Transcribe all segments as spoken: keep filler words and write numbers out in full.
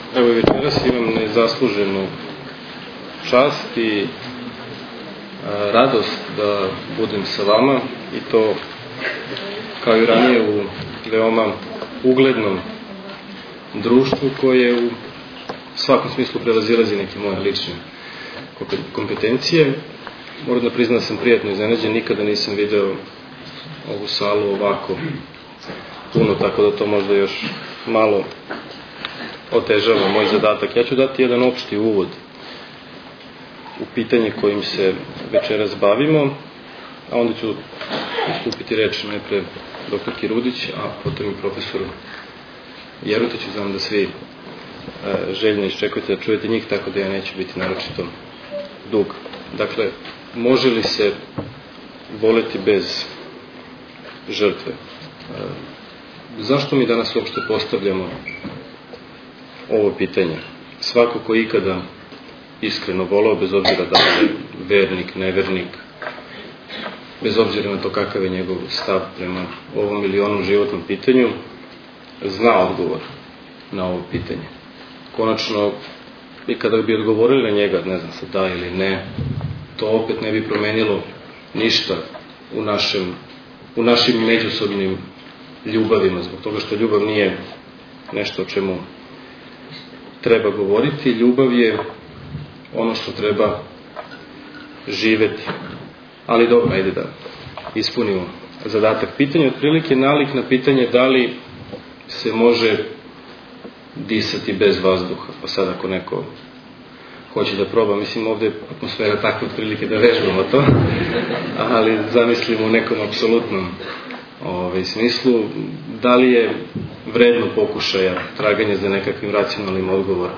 Evo i večeras imam nezasluženu čast i a, radost da budem sa vama i to kao i ranije u veoma uglednom društvu koje u svakom smislu prevazilazi neke moje lične kompetencije. Moram da priznam da sam prijatno iznenađen, nikada nisam video ovu salu ovako puno, tako da to možda još malo otežava moj zadatak. Ja ću dati jedan opšti uvod u pitanje kojim se večeras bavimo, a onda ću ustupiti reč najpre doktorki Rudić, a potom i profesoru Jerutiću. Znam da svi e, željno iščekujete da čujete njih, tako da ja neću biti naročito dug. Dakle, može li se voleti bez žrtve? E, zašto mi danas uopšte postavljamo ovo pitanje? Svako ko ikada iskreno voleo, bez obzira da je vernik, nevernik, bez obzira na to kakav je njegov stav prema ovom ili onom životnom pitanju, zna odgovor na ovo pitanje. Konačno, i kada bi odgovorili na njega, ne znam sad da ili ne, to opet ne bi promenilo ništa u našem, u našim međusobnim ljubavima, zbog toga što ljubav nije nešto o čemu treba govoriti. Ljubav je ono što treba živeti. Ali dobro, ajde da ispunimo zadatak. Pitanje otprilike nalik na pitanje da li se može disati bez vazduha. Pa sad ako neko hoće da proba, mislim ovde je atmosfera takva otprilike da vežbamo to, ali zamislimo u nekom apsolutnom ovaj, smislu, da li je vredno pokušaja traganja za nekakvim racionalnim odgovorom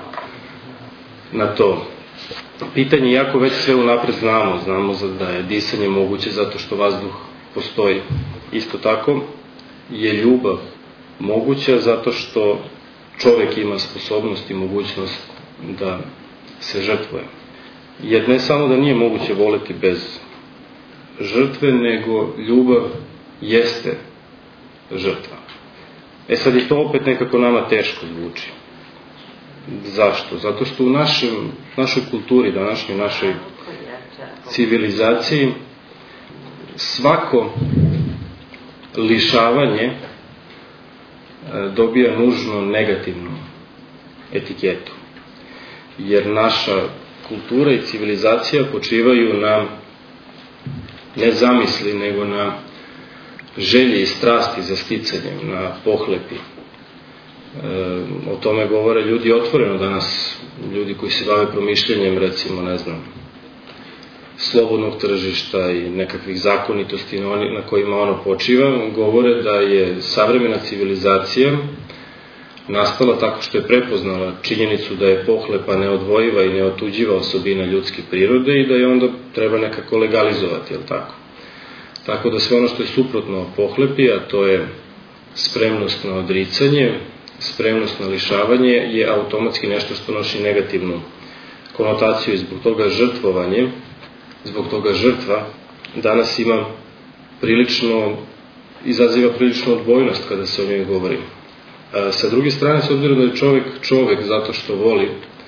na to pitanje, iako već sve unapred znamo, znamo da je disanje moguće zato što vazduh postoji. Isto tako je ljubav moguća zato što čovek ima sposobnost i mogućnost da se žrtvuje. Jer ne samo da nije moguće voleti bez žrtve, nego ljubav jeste žrtva. E sad i to opet nekako nama teško zvuči. Zašto? Zato što u našem, našoj kulturi, današnjoj našoj civilizaciji, svako lišavanje dobija nužno negativnu etiketu. Jer naša kultura i civilizacija počivaju na ne zamisli, nego na želji i strasti za sticanjem, na pohlepi. E, o tome govore ljudi otvoreno danas, ljudi koji se bave promišljanjem, recimo, ne znam, slobodnog tržišta i nekakvih zakonitosti na kojima ono počiva, govore da je savremena civilizacija nastala tako što je prepoznala činjenicu da je pohlepa neodvojiva i neotuđiva osobina ljudske prirode i da je onda treba nekako legalizovati, jel tako? Tako da sve ono što je suprotno pohlepi, a to je spremnost na odricanje, spremnost na lišavanje, je automatski nešto što nosi negativnu konotaciju i zbog toga žrtvovanje, zbog toga žrtva danas ima prilično, izaziva priličnu odbojnost kada se o njoj govori. A sa druge strane, s obzirom da je čovek čovek zato što voli,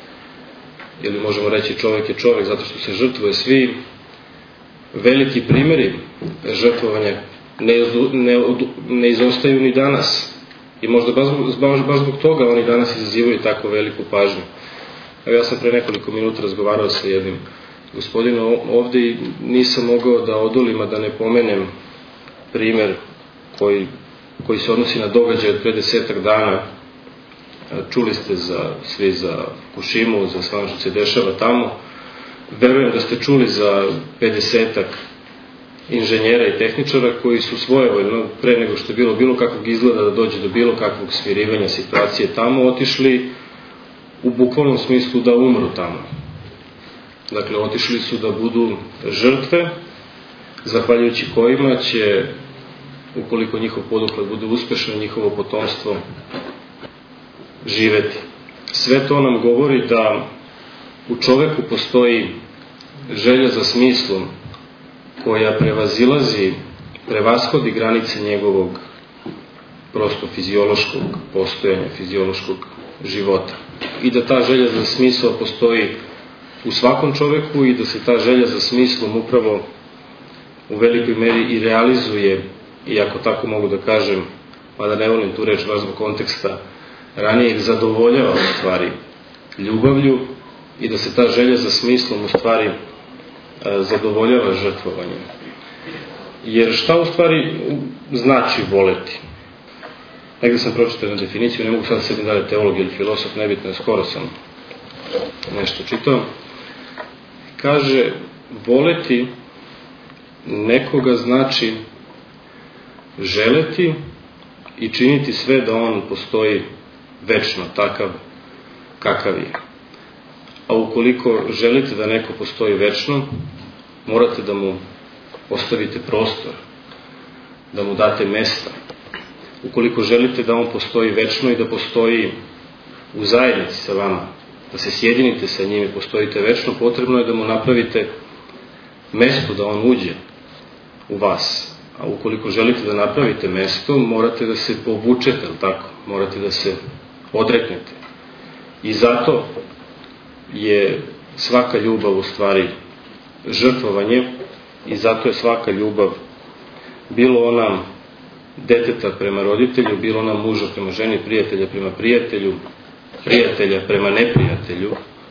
ili možemo reći čovek je čovek zato što se žrtvuje, svi veliki primjeri žrtvovanja ne, ne, ne izostaju ni danas. I možda baš, baš, baš zbog toga oni danas izazivaju tako veliku pažnju. Evo, ja sam pre nekoliko minuta razgovarao sa jednim gospodinom ovde i nisam mogao da odolim, a da ne pomenem primer koji, koji se odnosi na događaj od pre desetak dana. Čuli ste za, svi za Fukushimu, za sve ono što se dešava tamo. Verujem da ste čuli za pedesetak inženjera i tehničara koji su svojevoljno, pre nego što je bilo bilo kakvog izgleda da dođe do bilo kakvog smirivanja situacije tamo, otišli u bukvalnom smislu da umru tamo. Dakle, otišli su da budu žrtve, zahvaljujući kojima će, ukoliko njihov poduhvat bude uspešno, njihovo potomstvo živeti. Sve to nam govori da u čoveku postoji želja za smislom koja prevazilazi, prevashodi granice njegovog prosto fiziološkog postojanja, fiziološkog života. i da ta želja za smisao postoji u svakom čoveku i da se ta želja za smislom upravo u velikoj meri i realizuje, i ako tako mogu da kažem, pa da ne volim tu reč baš zbog konteksta, ranije zadovoljava u stvari ljubavlju i da se ta želja za smislom u stvari zadovoljava žrtvovanjem. Jer šta u stvari znači voleti? Negde sam pročitao jednu definiciju, ne mogu sad sedim dalje teolog ili filosof, nebitno, skoro sam nešto čitao. Kaže, voleti nekoga znači želeti i činiti sve da on postoji večno, takav kakav je. A ukoliko želite da neko postoji večno, morate da mu ostavite prostor, da mu date mesta. Ukoliko želite da on postoji večno i da postoji u zajednici sa vama, da se sjedinite sa njim i postojite večno, potrebno je da mu napravite mesto da on uđe u vas. A ukoliko želite da napravite mesto, morate da se povučete, ali tako? Morate da se odreknete. I zato je svaka ljubav u stvari žrtvovanje i zato je svaka ljubav, bilo ona deteta prema roditelju, bilo ona muža prema ženi, prijatelja prema prijatelju, prijatelja prema neprijatelju,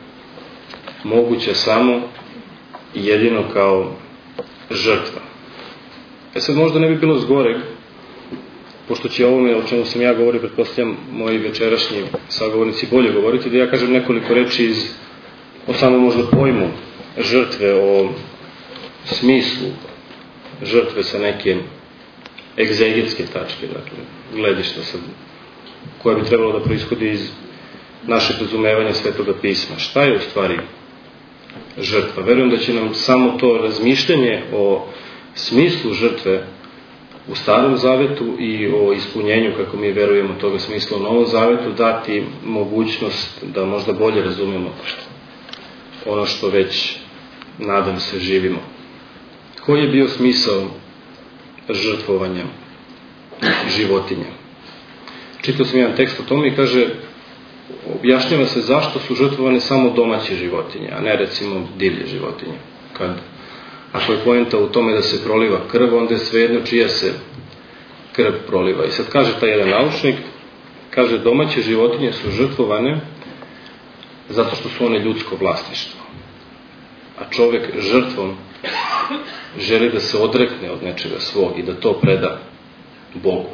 moguća samo i jedino kao žrtva. E sad možda ne bi bilo zgoreg, pošto će ovome o čemu sam ja govorio, pretpostavljam moji večerašnji sagovornici bolje govoriti, da ja kažem nekoliko reči iz, o samom možda pojmu žrtve, o smislu žrtve sa neke egzegetske tačke, dakle, gledišta sad, koja bi trebalo da proishodi iz naše razumevanja Svetoga pisma. Šta je u stvari žrtva? Verujem da će nam samo to razmišljanje o smislu žrtve u Starom Zavetu i o ispunjenju, kako mi verujemo, toga smisla u Novom Zavetu, dati mogućnost da možda bolje razumemo ono što već, nadam se, živimo. Koji je bio smisao žrtvovanja životinja? Čitao sam jedan tekst o tome i kaže, objašnjava se zašto su žrtvovane samo domaće životinje, a ne recimo divlje životinje. Kad, ako je poenta u tome da se proliva krv, onda je svejedno čija se krv proliva. I sad kaže taj jedan naučnik, kaže, domaće životinje su žrtvovane zato što su one ljudsko vlasništvo. A čovek žrtvom želi da se odrekne od nečega svog i da to preda Bogu.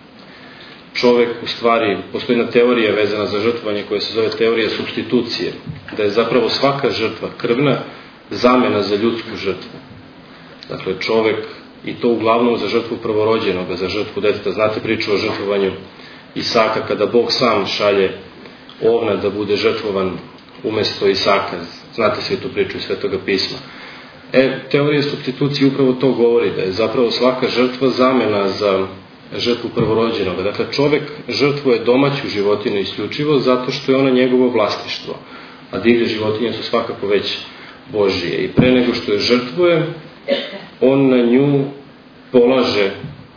Čovek, u stvari, postoji jedna teorija vezana za žrtvovanje koja se zove teorija supstitucije, da je zapravo svaka žrtva krvna zamena za ljudsku žrtvu. Dakle, čovek, i to uglavnom za žrtvu prvorođenoga, za žrtvu deteta. Znate priču o žrtvovanju Isaka, kada Bog sam šalje ovna da bude žrtvovan umesto Isaka. Znate svi tu priču iz Svetoga pisma. E, teorija supstitucije upravo to govori, da je zapravo svaka žrtva zamena za žrtvu prvorođenoga. Dakle, čovek žrtvuje domaću životinu isključivo zato što je ona njegovo vlasništvo, a divlje životinje su svakako već Božije. I pre nego što je žrtvuje, on na nju polaže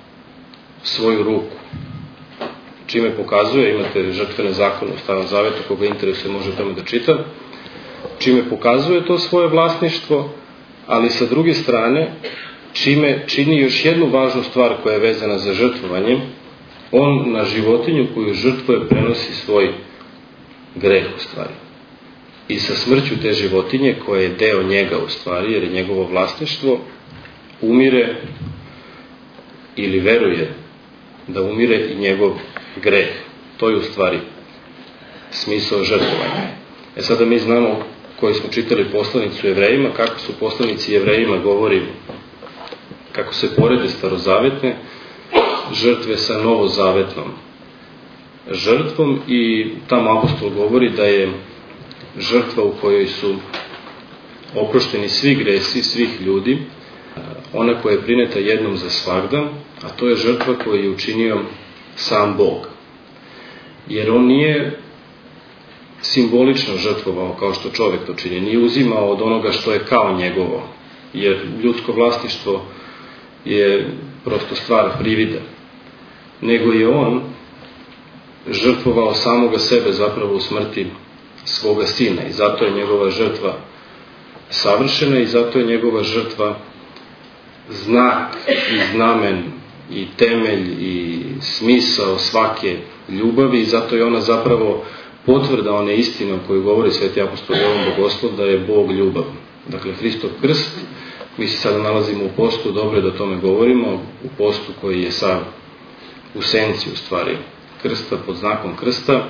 svoju ruku. Čime pokazuje, imate žrtvene zakone u Starom Zavetu, koga interesuje može tamo da čita, čime pokazuje to svoje vlasništvo, ali sa druge strane, čime čini još jednu važnu stvar koja je vezana za žrtvovanje, on na životinju koju žrtvuje prenosi svoj greh u stvari. I sa smrću te životinje, koja je deo njega u stvari, jer je njegovo vlasništvo, umire ili veruje da umire i njegov greh. To je u stvari smisao žrtvovanja. E sada mi znamo, koji smo čitali poslanicu Jevrejima, kako su poslanici Jevrejima govori, kako se porede starozavetne žrtve sa novozavetnom žrtvom, i tamo apostol govori da je žrtva u kojoj su oprošteni svi gresi svih ljudi, ona koja je prineta jednom za svagda, a to je žrtva koju je učinio sam Bog. Jer on nije simbolično žrtvovao kao što čovek to čini, nije uzimao od onoga što je kao njegovo, jer ljudsko vlasništvo je prosto stvar privida, nego je on žrtvovao samoga sebe zapravo u smrti svoga sina i zato je njegova žrtva savršena i zato je njegova žrtva znak i znamen i temelj i smisao svake ljubavi i zato je ona zapravo potvrda one istine o kojoj govori sveti apostol Jovan Bogoslov da je Bog ljubav. Dakle, Hristov krst, mi se sada nalazimo u postu, dobro je da o tome govorimo, u postu koji je sav u senci u stvari krsta, pod znakom krsta.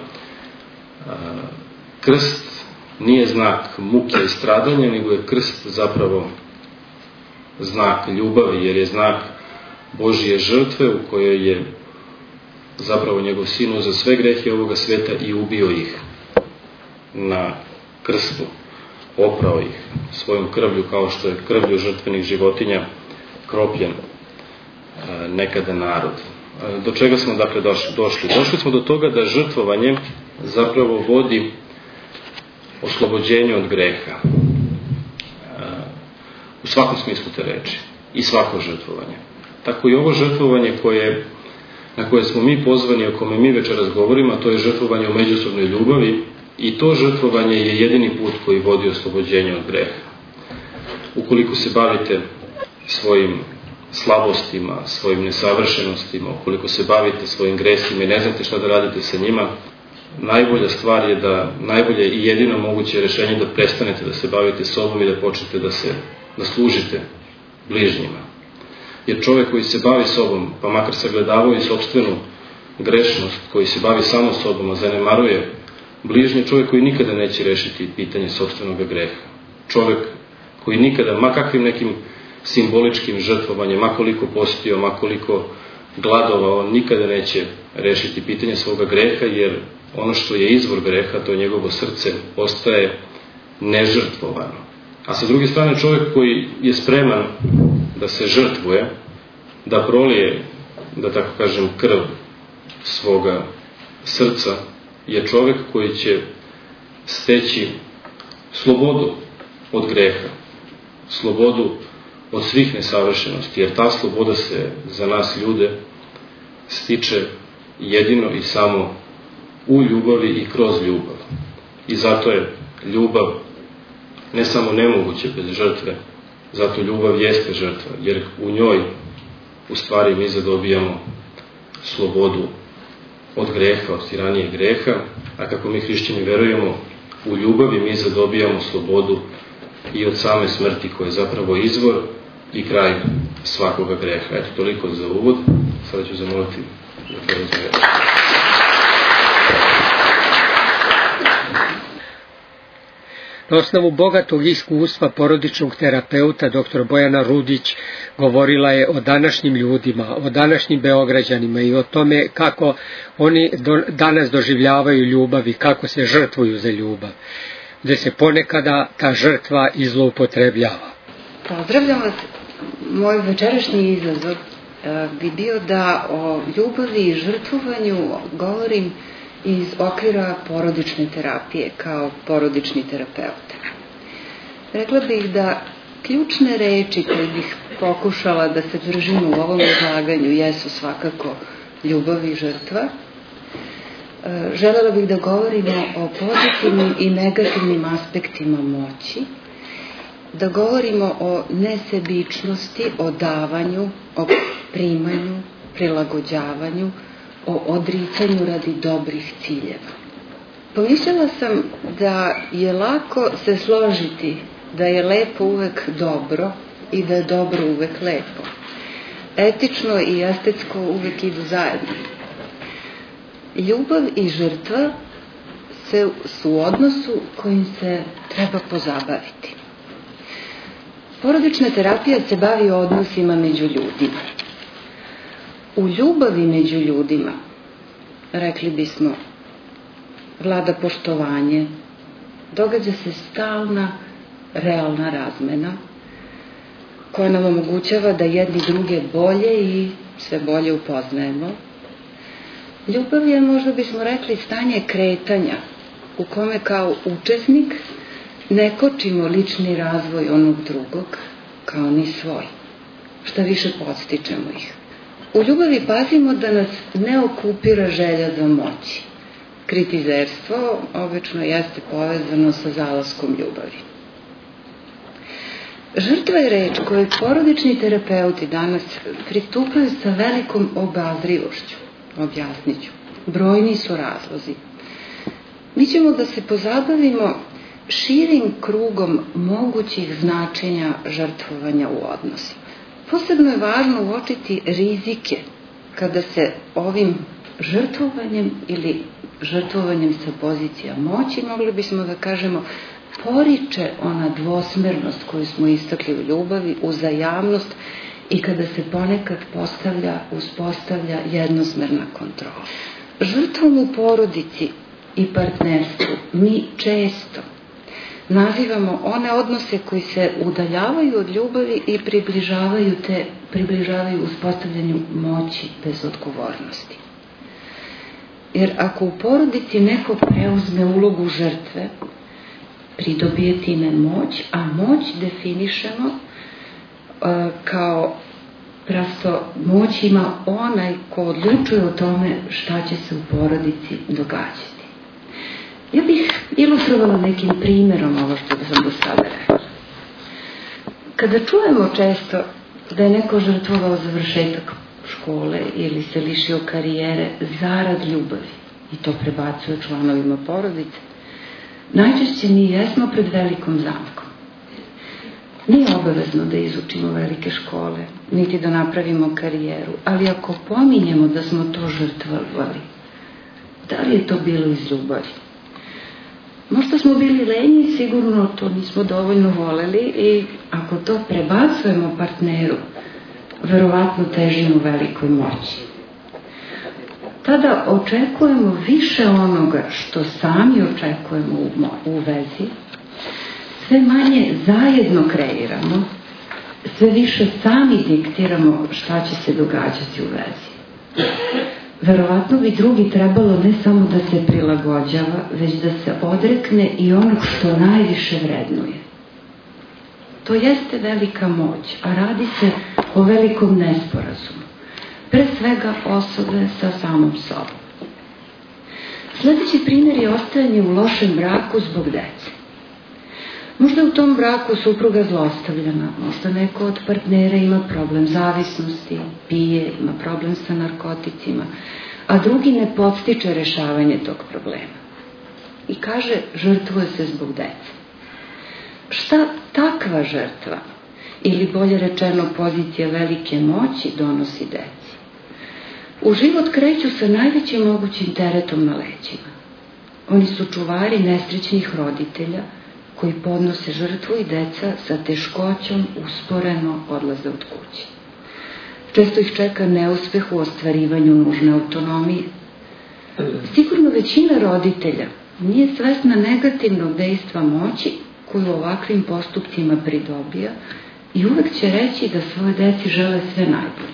Krst nije znak muke i stradanja, nego je krst zapravo znak ljubavi, jer je znak Božije žrtve u kojoj je zapravo njegov sin uzeo sve grehe ovoga sveta i ubio ih na krstu, oprao ih svojom krvlju kao što je krvlju žrtvenih životinja kropljen nekada narod. Do čega smo dakle došli? Došli smo do toga da žrtvovanje zapravo vodi oslobođenju od greha u svakom smislu te reči i svako žrtvovanje. Tako i ovo žrtvovanje koje, na koje smo mi pozvani, o kome mi večeras govorimo, to je žrtvovanje u međusobnoj ljubavi i to žrtvovanje je jedini put koji vodi oslobođenju od greha. Ukoliko se bavite svojim slabostima, svojim nesavršenostima, ukoliko se bavite svojim gresima i ne znate šta da radite sa njima, najbolja stvar je da, najbolje i jedino moguće rešenje da prestanete da se bavite sobom i da počnete da se, da služite bližnjima. Jer čovjek koji se bavi sobom, pa makar sagledavao i sopstvenu grešnost, koji se bavi samo sobom, a zanemaruje bližnje, čovjek koji nikada neće rešiti pitanje sopstvenog greha. Čovjek koji nikada, ma kakvim nekim simboličkim žrtvovanjem, makoliko postio, makoliko gladovao, on nikada neće rešiti pitanje svoga greha, jer ono što je izvor greha, to je njegovo srce, ostaje nežrtvovano. A sa druge strane, čovjek koji je spreman da se žrtvuje, da prolije, da tako kažem, krv svoga srca, je čovjek koji će steći slobodu od greha, slobodu od svih nesavršenosti, jer ta sloboda se za nas ljude stiče jedino i samo u ljubavi i kroz ljubav. I zato je ljubav ne samo nemoguće bez žrtve, zato ljubav jeste žrtva, jer u njoj u stvari mi zadobijamo slobodu od greha, od tiranije greha, a kako mi hrišćani verujemo, u ljubavi mi zadobijamo slobodu i od same smrti koja je zapravo izvor i kraj svakoga greha. Eto, toliko za uvod. Sada ću zamoliti da to razvijemo. Na osnovu bogatog iskustva porodičnog terapeuta dr Bojana Rudić govorila je o današnjim ljudima, o današnjim Beograđanima i o tome kako oni do, danas doživljavaju ljubav i kako se žrtvuju za ljubav, gde se ponekada ta žrtva i zloupotrebljava. Pozdravljam vas. Moj večerašnji izazov bi bio da o ljubavi i žrtvovanju govorim iz okvira porodične terapije kao porodični terapeut. Rekla bih da ključne reči koje bih pokušala da se držim u ovom izlaganju jesu svakako ljubav i žrtva. Želela bih da govorimo o pozitivnim i negativnim aspektima moći, da govorimo o nesebičnosti, o davanju, o primanju, prilagođavanju, o odricanju radi dobrih ciljeva. Pomislila sam da je lako se složiti da je lepo uvek dobro i da je dobro uvek lepo. Etično i estetsko uvek idu zajedno. Ljubav i žrtva se, su u odnosu kojim se treba pozabaviti. Porodična terapija se bavi odnosima među ljudima. U ljubavi među ljudima, rekli bismo, vlada poštovanje, događa se stalna, realna razmena, koja nam omogućava da jedni druge bolje i sve bolje upoznajemo. Ljubav je, možda bismo rekli, stanje kretanja, u kome kao učesnik ne kočimo lični razvoj onog drugog, kao ni svoj, šta više podstičemo ih. U ljubavi pazimo da nas ne okupira želja za moći, Kritizerstvo obično jeste povezano sa zalaskom ljubavi. Žrtva je reč kojoj porodični terapeuti danas pristupaju sa velikom obazrivošću, objasnit ću. Brojni su razlozi. Mi ćemo da se pozabavimo širim krugom mogućih značenja žrtvovanja u odnosima. Posebno je važno uočiti rizike kada se ovim žrtvovanjem ili žrtvovanjem sa pozicija moći, mogli bismo da kažemo, poriče ona dvosmernost koju smo istakli u ljubavi, uzajamnost i kada se ponekad postavlja, uspostavlja jednosmerna kontrola. Žrtvom u porodici i partnerstvu mi često nazivamo one odnose koji se udaljavaju od ljubavi i približavaju, te, približavaju uspostavljanju moći bez odgovornosti. Jer ako u porodici neko preuzme ulogu žrtve, pridobije time moć, a moć definišemo uh, kao prosto moć ima onaj ko odlučuje o tome šta će se u porodici događati. Ja bih ilustrovala nekim primjerom ovo što sam do sada rekla. Kada čujemo često da je neko žrtvovao završetak škole ili se lišio karijere zarad ljubavi i to prebacuje članovima porodice, najčešće mi jesmo pred velikom zamkom. Nije obavezno da izučimo velike škole, niti da napravimo karijeru, ali ako pominjemo da smo to žrtvovali, da li je to bilo iz ljubavi? Možda smo bili lenji, sigurno to nismo dovoljno voleli i ako to prebacujemo partneru, verovatno težimo velikoj moći. Tada očekujemo više onoga što sami očekujemo u vezi, sve manje zajedno kreiramo, sve više sami diktiramo šta će se događati u vezi. Verovatno bi drugi trebalo ne samo da se prilagođava, već da se odrekne i onog što najviše vrednuje. To jeste velika moć, a radi se o velikom nesporazumu. Pre svega osobe sa samom sobom. Sljedeći primjer je ostajanje u lošem braku zbog dece. Možda u tom braku supruga zlostavljena, možda neko od partnera ima problem zavisnosti, pije, ima problem sa narkoticima, a drugi ne podstiče rešavanje tog problema. I kaže, žrtvuje se zbog dece. Šta takva žrtva, ili bolje rečeno pozicija velike moći, donosi deci? U život kreću sa najvećim mogućim teretom na leđima. Oni su čuvari nesrećnih roditelja, koji podnose žrtvu i deca sa teškoćom usporeno odlaze od kuće. Često ih čeka neuspeh u ostvarivanju nužne autonomije. Sigurno većina roditelja nije svesna negativnog dejstva moći koju ovakvim postupcima pridobija i uvek će reći da svoje deci žele sve najbolje.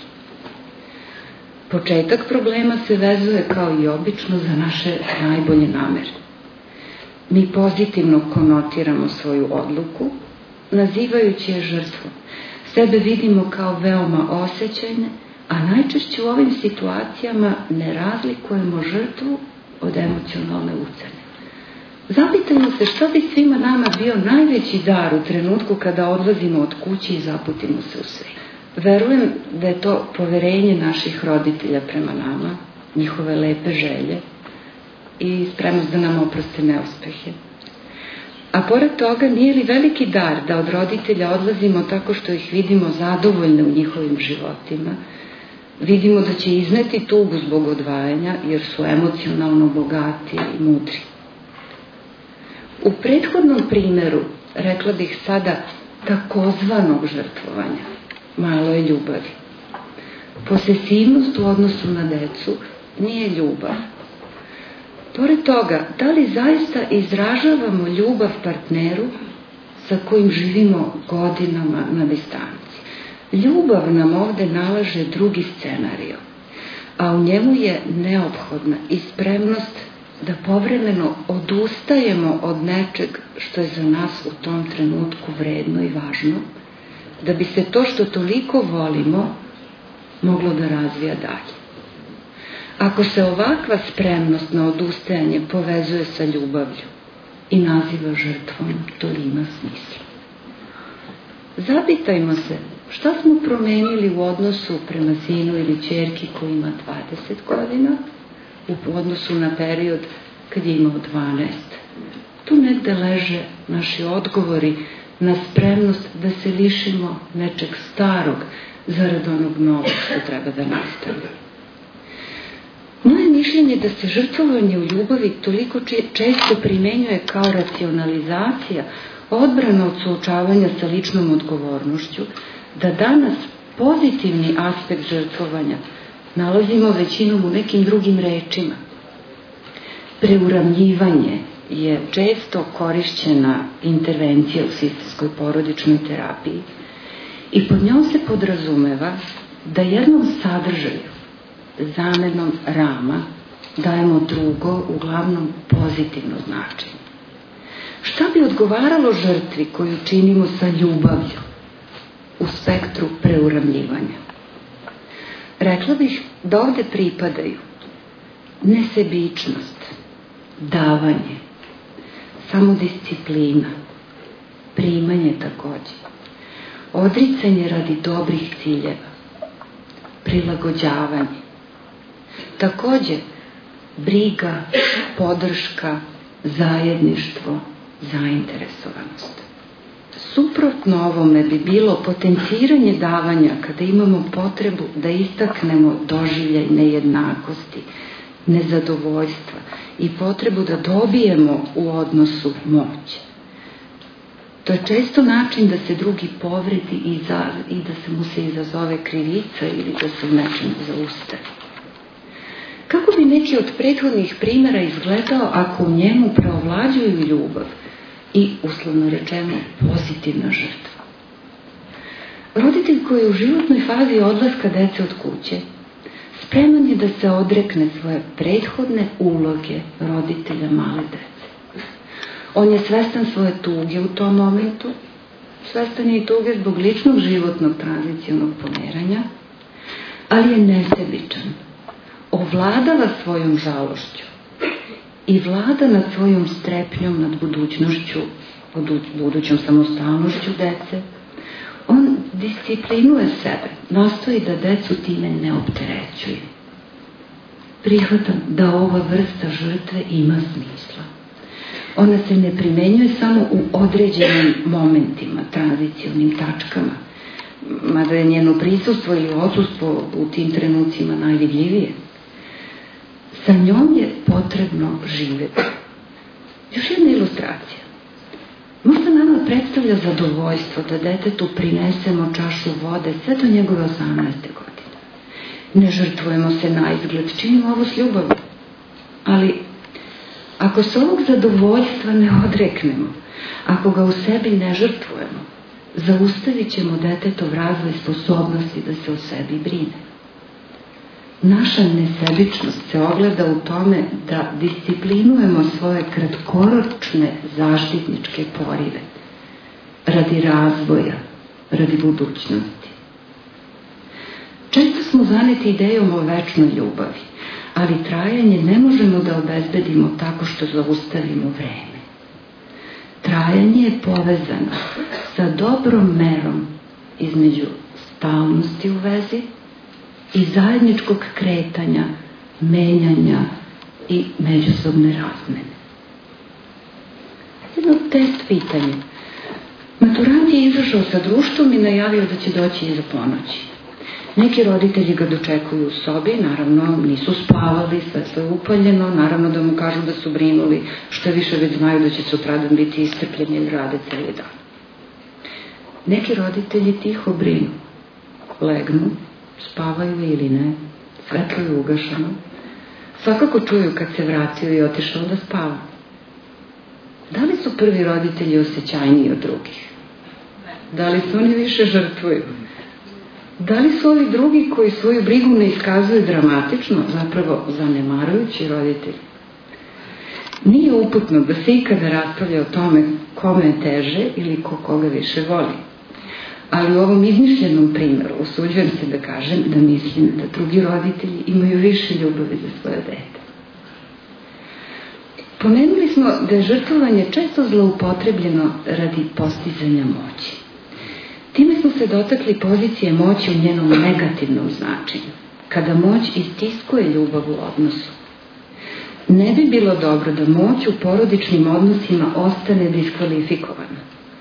Početak problema se vezuje kao i obično za naše najbolje namere. Mi pozitivno konotiramo svoju odluku, nazivajući je žrtvom. Sebe vidimo kao veoma osjećajne, a najčešće u ovim situacijama ne razlikujemo žrtvu od emocionalne ucene. Zapitajmo se što bi svima nama bio najveći dar u trenutku kada odlazimo od kuće i zaputimo se u svijet. Verujem da je to poverenje naših roditelja prema nama, njihove lepe želje i spremnost da nam oproste neuspehe. A pored toga, nije li veliki dar da od roditelja odlazimo tako što ih vidimo zadovoljne u njihovim životima, vidimo da će izneti tugu zbog odvajanja jer su emocionalno bogati i mudri. U prethodnom primjeru, rekla bih sada, takozvanog žrtvovanja, malo je ljubavi. Posesivnost u odnosu na decu nije ljubav. Pored toga, da li zaista izražavamo ljubav partneru sa kojim živimo godinama na distanci? Ljubav nam ovde nalaže drugi scenario, a u njemu je neophodna i spremnost da povremeno odustajemo od nečeg što je za nas u tom trenutku vredno i važno, da bi se to što toliko volimo moglo da razvija dalje. ako se ovakva spremnost na odustajanje povezuje sa ljubavlju i naziva žrtvom, to ima smisla. Zapitajmo se šta smo promenili u odnosu prema sinu ili ćerki koji ima dvadeset godina u odnosu na period kad je imao dvanaest. Tu negde leže naši odgovori na spremnost da se lišimo nečeg starog zarad onog novog što treba da nastavi. Moje mišljenje je da se žrtvovanje u ljubavi toliko često primenjuje kao racionalizacija, odbrana od suočavanja sa ličnom odgovornošću, da danas pozitivni aspekt žrtvovanja nalazimo većinom u nekim drugim rečima. Preuravljivanje je često korišćena intervencija u sistemskoj porodičnoj terapiji i pod njom se podrazumeva da jednom sadržaju, zamenom rama, dajemo drugo, uglavnom pozitivno značenje. Šta bi odgovaralo žrtvi koju činimo sa ljubavlju u spektru preuravljivanja? Rekla bih da ovde pripadaju nesebičnost, davanje, samodisciplina, primanje takođe, odricanje radi dobrih ciljeva, prilagođavanje, takođe briga, podrška, zajedništvo, zainteresovanost. Suprotno ovome bi bilo potenciranje davanja kada imamo potrebu da istaknemo doživljaj nejednakosti, nezadovoljstva i potrebu da dobijemo u odnosu moć. To je često način da se drugi povredi i, za, i da se mu se izazove krivica ili da se u nečem zaustavi. Kako bi neki od prethodnih primjera izgledao ako u njemu preovlađuju ljubav i, uslovno rečeno, pozitivna žrtva? Roditelj koji je u životnoj fazi odlaska dece od kuće spreman je da se odrekne svoje prethodne uloge roditelja male dece. On je svestan svoje tuge u tom momentu, svestan je i tuge zbog ličnog životnog tranzicionog pomeranja, ali je nesebičan, ovladava svojom žalošću i vlada nad svojom strepnjom, nad budućnošću, budućom samostalnošću dece. On disciplinuje sebe, nastoji da decu time ne opterećuje. Prihvatam da ova vrsta žrtve ima smisla. Ona se ne primenjuje samo u određenim momentima, tranzicionim tačkama, mada je njeno prisustvo ili odsustvo u tim trenucima najvidljivije. Sa njom je potrebno živjeti. Još jedna ilustracija. Možda nama predstavlja zadovoljstvo da detetu prinesemo čašu vode sve do njegove osamnaeste godine. Ne žrtvujemo se na izgled, činimo ovo s ljubavlju. Ali ako se ovog zadovoljstva ne odreknemo, ako ga u sebi ne žrtvujemo, zaustavit ćemo detetov razvoj sposobnosti da se o sebi brine. Naša nesebičnost se ogleda u tome da disciplinujemo svoje kratkoročne zaštitničke porive radi razvoja, radi budućnosti. Često smo zaneti idejom o večnoj ljubavi, ali trajanje ne možemo da obezbedimo tako što zaustavimo vreme. Trajanje je povezano sa dobrom merom između stalnosti u vezi i zajedničkog kretanja, menjanja i međusobne razmene. Jedno test pitanje. Maturant je izašao sa društvom i najavio da će doći iza ponoći. Neki roditelji ga dočekuju u sobi, naravno nisu spavali, sve je upaljeno, naravno da mu kažu da su brinuli, što više već znaju da će sutradan biti iscrpljeni ili rade cijeli dan. Neki roditelji tiho brinu, legnu, spavaju ili ne, svetlo je ugašeno, svakako čuju kad se vratio i otišao da spava. Da li su prvi roditelji osjećajniji od drugih? Da li se oni više žrtvuju? Da li su ovi drugi koji svoju brigu ne iskazuju dramatično, zapravo zanemarujući roditelji? Nije uputno da se ikada raspravlja o tome kome je teže ili ko koga više voli. Ali u ovom izmišljenom primjeru usuđujem se da kažem da mislim da drugi roditelji imaju više ljubavi za svoje dete. Pomenuli smo da je žrtvovanje često zloupotrebljeno radi postizanja moći. Time smo se dotakli pozicije moći u njenom negativnom značenju, kada moć istiskuje ljubav u odnosu. Ne bi bilo dobro da moć u porodičnim odnosima ostane diskvalifikovana.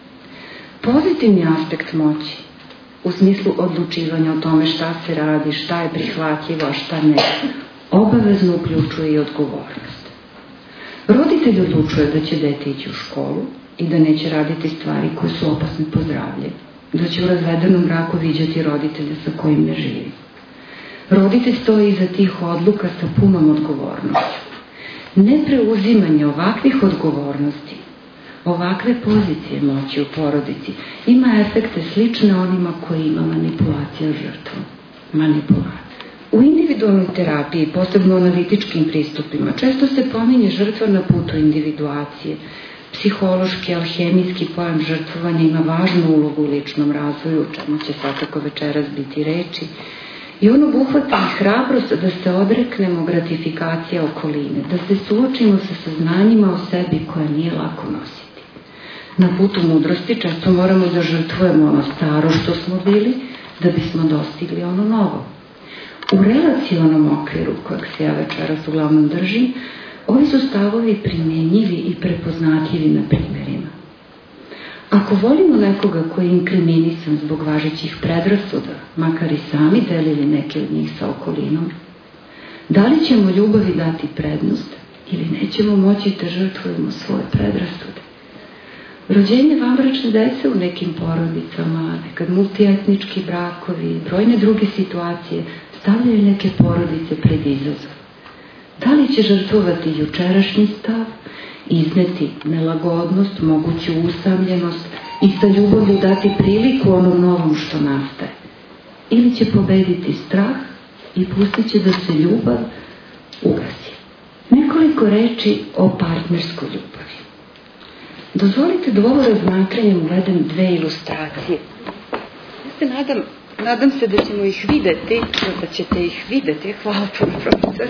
Pozitivni aspekt moći, u smislu odlučivanja o tome šta se radi, šta je prihvatljivo, a šta ne, obavezno uključuje i odgovornost. Roditelj odlučuje da će dete ići u školu i da neće raditi stvari koje su opasne po zdravlje, da će u razvedenom braku viđati roditelja sa kojim ne živi. Roditelj stoji iza tih odluka sa punom odgovornošću. Nepreuzimanje ovakvih odgovornosti, ovakve pozicije moći u porodici, ima efekte slične onima koji ima manipulacija žrtvom. Manipulacija. U individualnoj terapiji, posebno u analitičkim pristupima, često se pominje žrtva na putu individuacije. Psihološki, alhemijski pojam žrtvovanja ima važnu ulogu u ličnom razvoju, o čemu će svakako večeras biti reči. I on obuhvata i hrabrost da se odreknemo gratifikacija okoline, da se suočimo sa saznanjima o sebi koje nije lako nositi. Na putu mudrosti često moramo da žrtvujemo ono staro što smo bili, da bismo dostigli ono novo. U relacionom okviru, kojeg se ja večeras uglavnom držim, ovi su stavovi primjenjivi i prepoznatljivi na primjerima. Ako volimo nekoga koji je inkriminisan zbog važećih predrasuda, makar i sami delili neke od njih sa okolinom, da li ćemo ljubavi dati prednost ili nećemo moći da žrtvujemo svoje predrasude? Rođenje vanbračne dece u nekim porodicama, nekad multietnički brakovi, brojne druge situacije stavljaju neke porodice pred izazov. Da li će žrtvovati jučerašnji stav, izneti nelagodnost, moguću usamljenost i sa ljubavlju dati priliku onom novom što nastaje? Ili će pobediti strah i pustit će da se ljubav ugasi? Nekoliko reči o partnerskoj ljubavi. Dozvolite da u ovo razmatranje uvedem dve ilustracije. Ja se nadam, nadam se da ćemo ih videti, da ćete ih videti, hvala puno profesore.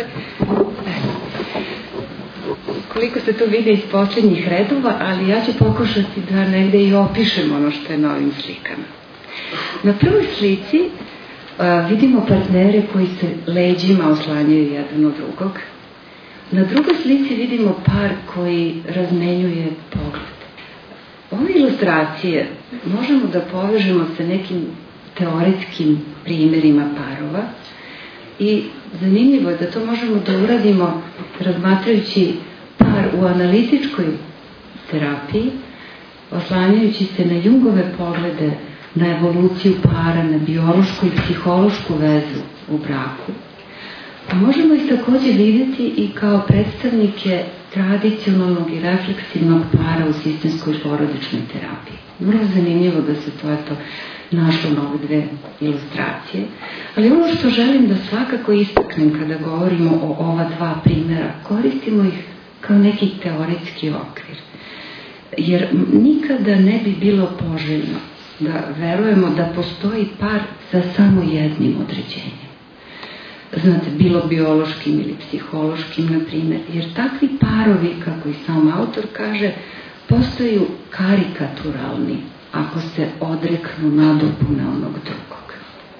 Koliko se to vide iz početnjih redova, ali ja ću pokušati da negde i opišem ono što je na ovim slikama. Na prvoj slici uh, vidimo partnere koji se leđima oslanjaju jedan od drugog. Na drugoj slici vidimo par koji razmenjuje pogled. Ove ilustracije možemo da povežemo sa nekim teoretskim primjerima parova i zanimljivo je da to možemo da uradimo razmatrajući par u analitičkoj terapiji, oslanjajući se na Jungove poglede, na evoluciju para, na biološku i psihološku vezu u braku. A možemo ih također vidjeti i kao predstavnike tradicionalnog i refleksivnog para u sistemskoj porodičnoj terapiji. Vrlo zanimljivo da se to eto našlo na ove dve ilustracije, ali ono što želim da svakako istaknem kada govorimo o ova dva primjera, koristimo ih kao neki teoretski okvir. Jer nikada ne bi bilo poželjno da verujemo da postoji par sa samo jednim određenjem. Znate, bilo biološkim ili psihološkim, na primjer, jer takvi parovi, kako i sam autor kaže, postaju karikaturalni ako se odreknu nadopune onog drugog.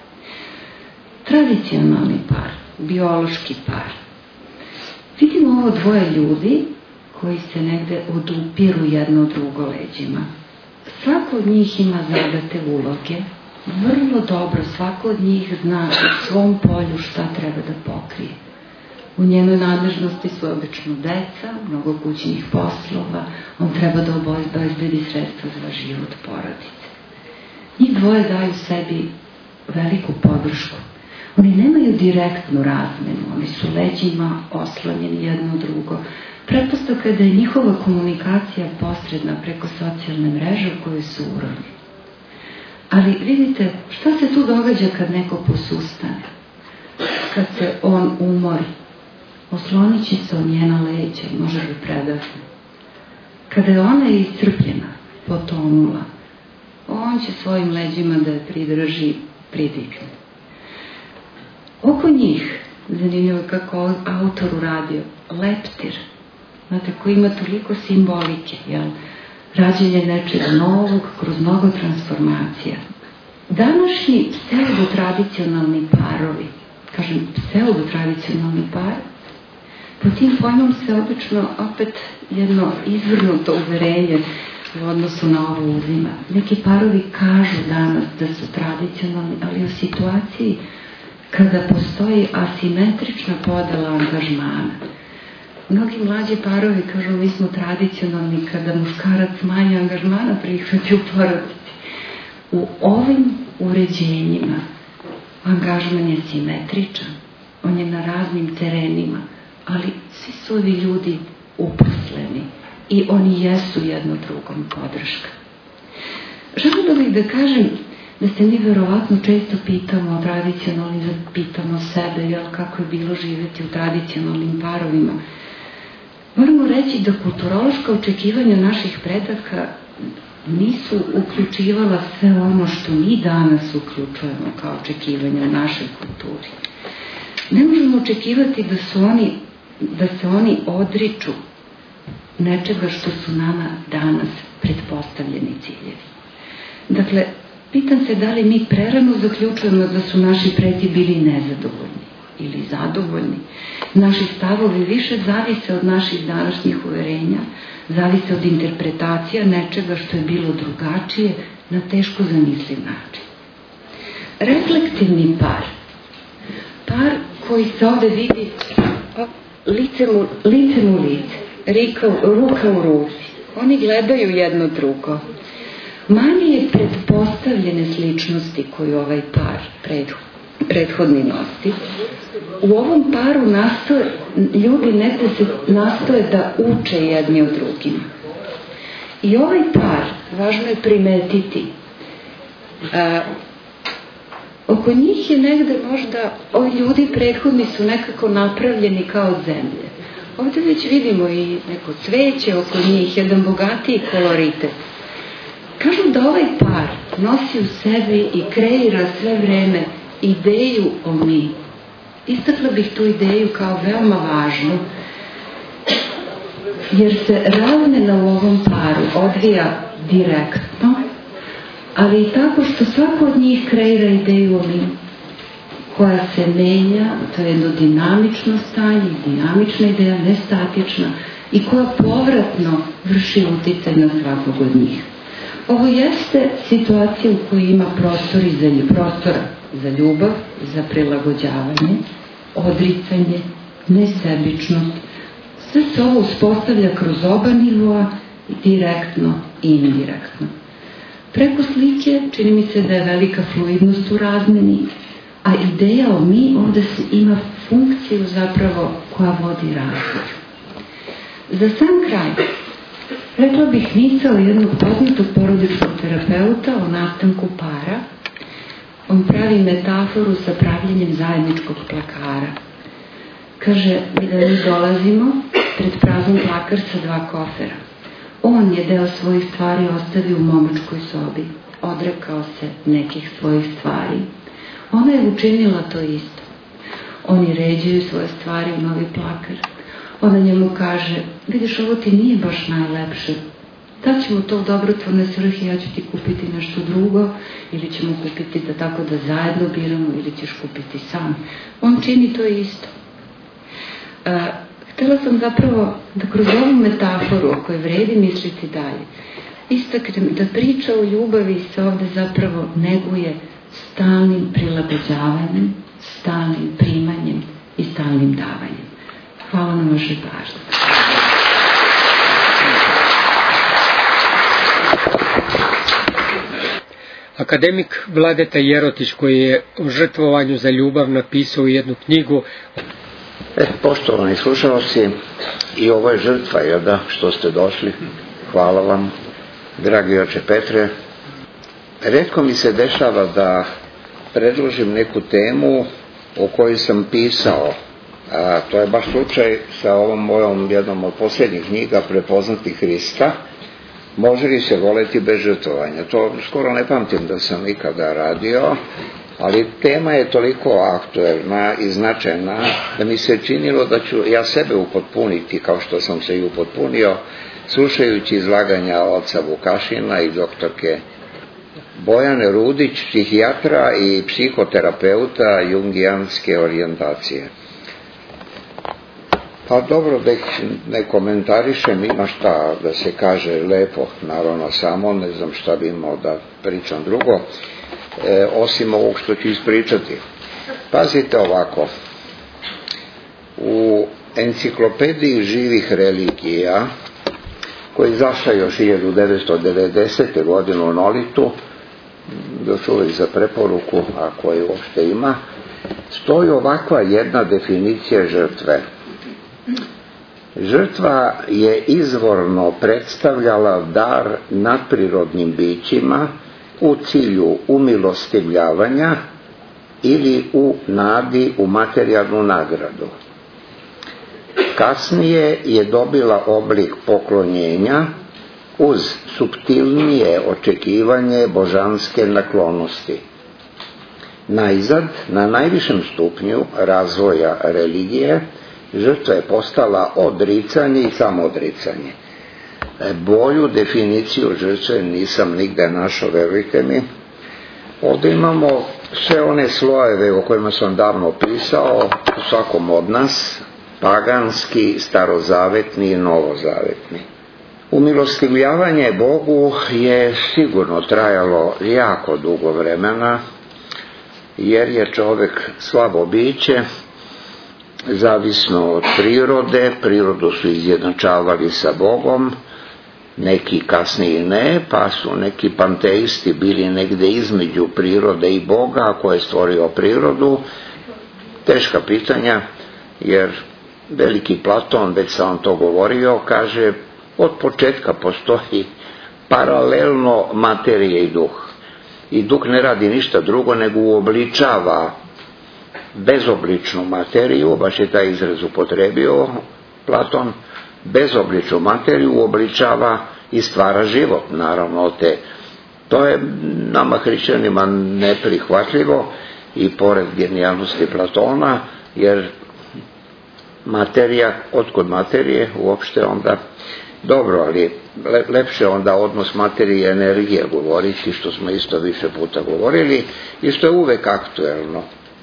Tradicionalni par, biološki par. Vidimo ovo dvoje ljudi koji se negde odupiru jedno drugo leđima. Svako od njih ima zadate uloge, vrlo dobro, svako od njih zna u svom polju šta treba da pokrije. U njenoj nadležnosti su obično deca, mnogo kućnih poslova, on treba da obezbedi sredstva za život porodice. Njih dvoje daju sebi veliku podršku. Oni nemaju direktnu razmenu, oni su leđima oslanjeni jedno drugo. Pretpostavka je da je njihova komunikacija posredna preko socijalne mreže u kojoj su urovni. Ali vidite, šta se tu događa kad neko posustane? Kad se on umori, oslonit će se o njena leđa i može da predahne. Kada je ona iscrpljena, potonula, on on će svojim leđima da je pridrži, pridigne. Oko njih, zanimljivo kako autor uradio, leptir, znate, koji ima toliko simbolike, jel? Rađenje nečega novog kroz mnogo transformacija. Današnji pseudo-tradicionalni parovi, kažem pseudo-tradicionalni par, po tim pojmom se obično opet jedno izvrnuto uverenje u odnosu na ovo uzima. Neki parovi kažu danas da su tradicionalni, ali u situaciji kada postoji asimetrična podela angažmana. Mnogi mlađi parovi kažu mi smo tradicionalni kada muškarac manje angažmana prihvati u porodici. U ovim uređenjima angažman je simetričan, on je na raznim terenima, ali svi su ovi ljudi uposleni i oni jesu jedno drugom podrška. Želim da bih da kažem da se mi verovatno često pitamo o tradicionalnim, pitamo sebe, jel, kako je bilo živjeti u tradicionalnim parovima. Moramo reći da kulturološka očekivanja naših predaka nisu uključivala sve ono što mi danas uključujemo kao očekivanja u našoj kulturi. Ne možemo očekivati da su oni, da se oni odriču nečega što su nama danas pretpostavljeni ciljevi. Dakle, pitam se da li mi prerano zaključujemo da su naši preci bili nezadovoljni ili zadovoljni. Naši stavovi više zavise od naših današnjih uverenja, zavise od interpretacija nečega što je bilo drugačije na teško zamisliv način. Reflektivni par, par koji se ovde vidi licem u, licem u lice, rika, ruka u ruci, oni gledaju jedno drugo. Manje je pretpostavljene sličnosti koju ovaj par prethodni nosi. U ovom paru nastoje, ljudi negde se nastoje da uče jedni od drugima. I ovaj par, važno je primetiti, a, oko njih je negde možda, ovi ljudi prethodni su nekako napravljeni kao zemlje. Ovdje već vidimo i neko cveće oko njih, jedan bogatiji koloritet. Kažu da ovaj par nosi u sebi i kreira sve vreme ideju o mi. Istakla bih tu ideju kao veoma važnu, jer se razmena u ovom paru odvija direktno, ali i tako što svako od njih kreira ideju o mi, koja se menja, to je jedno dinamično stanje, dinamična ideja, nestatična, i koja povratno vrši uticaj na svakog od njih. Ovo jeste situacija u kojoj ima prostor i za prostora za ljubav, za prilagođavanje, odricanje, nesebičnost. Sve se ovo uspostavlja kroz oba nivoa, direktno i indirektno. Preko slike čini mi se da je velika fluidnost u razmeni, a ideja o mi ovde se ima funkciju zapravo koja vodi razvoj. Za sam kraj, rekla bih misao jednog poznatog porodičnog terapeuta o nastanku para. On pravi metaforu sa pravljenjem zajedničkog plakara. Kaže da mi dolazimo pred prazan plakar sa dva kofera. On je deo svojih stvari ostavio u momačkoj sobi. Odrekao se nekih svojih stvari. Ona je učinila to isto. Oni ređaju svoje stvari u novi plakar. Ona njemu kaže, vidiš, ovo ti nije baš najlepše. Da ćemo to u dobrotvorne svrhe, ja ću ti kupiti nešto drugo, ili ćemo kupiti da tako da zajedno biramo, ili ćeš kupiti sam. On čini to isto. A, htjela sam zapravo da kroz ovu metaforu o kojoj vredi misliti dalje, istaknem da priča o ljubavi se ovde zapravo neguje stalnim prilagođavanjem, stalnim primanjem i stalnim davanjem. Hvala na vašoj pažnji. Akademik Vladeta Jerotić, koji je o žrtvovanju za ljubav napisao jednu knjigu. E, poštovani slušalci, i ovo je žrtva, jel da, što ste došli. Hvala vam, dragi oče Petre. Retko mi se dešava da predložim neku temu o kojoj sam pisao. A, to je baš slučaj sa ovom mojom jednom od posljednjih knjiga, Prepoznati Hrista. može li se voleti bez žrtvovanja? To skoro ne pamtim da sam ikada radio, ali tema je toliko aktuelna i značajna da mi se činilo da ću ja sebe upotpuniti kao što sam se i upotpunio slušajući izlaganja oca Vukašina i doktorke Bojane Rudić, psihijatra i psihoterapeuta jungijanske orijentacije. Pa dobro, da ne komentarišem, ima šta da se kaže lepo, naravno samo, ne znam šta bi imao da pričam drugo, e, osim ovog što ću ispričati. Pazite ovako, u enciklopediji živih religija, koji izašao još hiljadu devetsto devedesete. godine u Nolitu, još uvijek za preporuku, ako je uopšte ima, stoji ovakva jedna definicija žrtve. Žrtva je izvorno predstavljala dar nadprirodnim bićima u cilju umilostivljavanja ili u nadi u materijalnu nagradu. Kasnije je dobila oblik poklonjenja uz suptilnije očekivanje božanske naklonosti. Najzad, na najvišem stupnju razvoja religije, žrtva je postala odricanje i samoodricanje. Bolju definiciju žrtve nisam nigde našao, verujte mi. Ovdje imamo sve one slojeve o kojima sam davno pisao, u svakom od nas, paganski, starozavetni i novozavetni. Umilostivljavanje Bogu je sigurno trajalo jako dugo vremena, jer je čovjek slabo biće, zavisno od prirode, prirodu su izjednačavali sa Bogom, neki kasnije ne, pa su neki panteisti bili negdje između prirode i Boga, ko je stvorio prirodu. Teška pitanja, jer veliki Platon, već sam vam to govorio, kaže od početka postoji paralelno materije i duh. I duh ne radi ništa drugo nego uobličava bezobličnu materiju, baš je taj izraz upotrebio Platon, bezobličnu materiju uobličava i stvara život, naravno te. To je nama hrišćanima neprihvatljivo i pored genijalnosti Platona, jer materija, otkud materije uopšte onda, dobro, ali lepše onda odnos materije i energije govoriti, što smo isto više puta govorili i što je uvek aktuelno.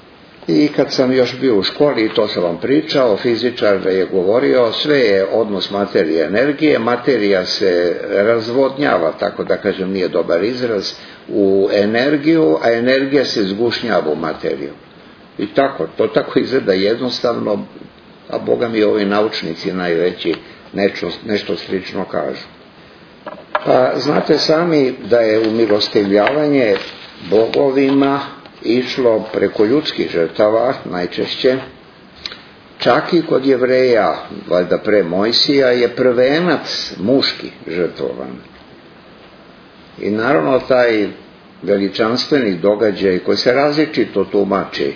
I kad sam još bio u školi, to sam vam pričao, fizičar je govorio, sve je odnos materije i energije, materija se razvodnjava, tako da kažem nije dobar izraz, u energiju, a energija se zgušnjava u materiju. I tako, to tako izgleda jednostavno, a Boga mi ovi naučnici najveći nešto, nešto slično kažu. Pa znate sami da je umilostivljavanje bogovima išlo preko ljudskih žrtava najčešće, čak i kod Jevreja, valjda pre Mojsija, je prvenac muški žrtvovan. I naravno taj veličanstveni događaj koji se različito tumači,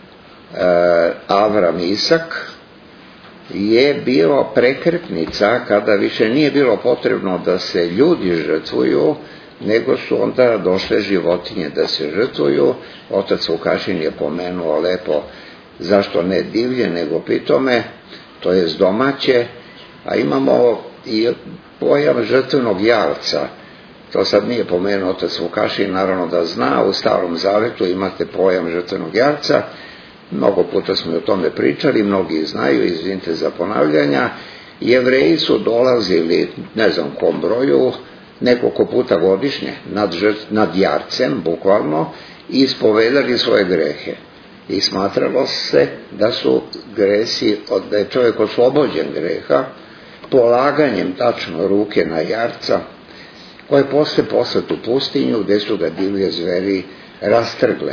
Avram i Isak, je bio prekretnica kada više nije bilo potrebno da se ljudi žrtvuju, nego su onda došle životinje da se žrtvuju. Otac Vukašin je pomenuo lepo zašto ne divlje nego pitome, to je domaće, a imamo i pojam žrtvenog jarca. To sad nije pomenuo otac Vukašin, naravno da zna, u Starom Zavetu imate pojam žrtvenog jarca, mnogo puta smo o tome pričali, mnogi znaju, izvinite za ponavljanja. Jevreji su dolazili, ne znam kom broju, nekoliko puta godišnje nad, žrt, nad jarcem, bukvalno, i ispovedali svoje grehe. I smatralo se da su gresi, da je čovjek oslobođen greha, polaganjem tačno ruke na jarca, koje posle poslat u pustinju, gdje su ga divlje zveri rastrgle.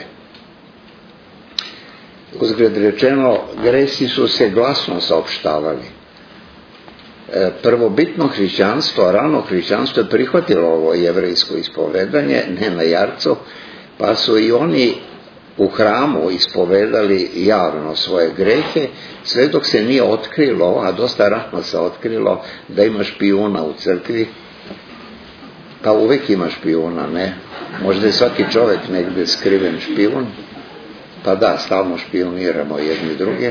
Uzgled rečeno, gresi su se glasno saopštavali. Prvobitno hrišćanstvo, rano hrišćanstvo je prihvatilo ovo jevrejsko ispovedanje, ne na jarcu, pa su i oni u hramu ispovedali javno svoje grehe, sve dok se nije otkrilo, a dosta rano se otkrilo, da ima špijuna u crkvi, Pa uvek ima špijuna, ne? Možda je svaki čovjek negdje skriven špijun, pa da, stalno špijuniramo jedni druge.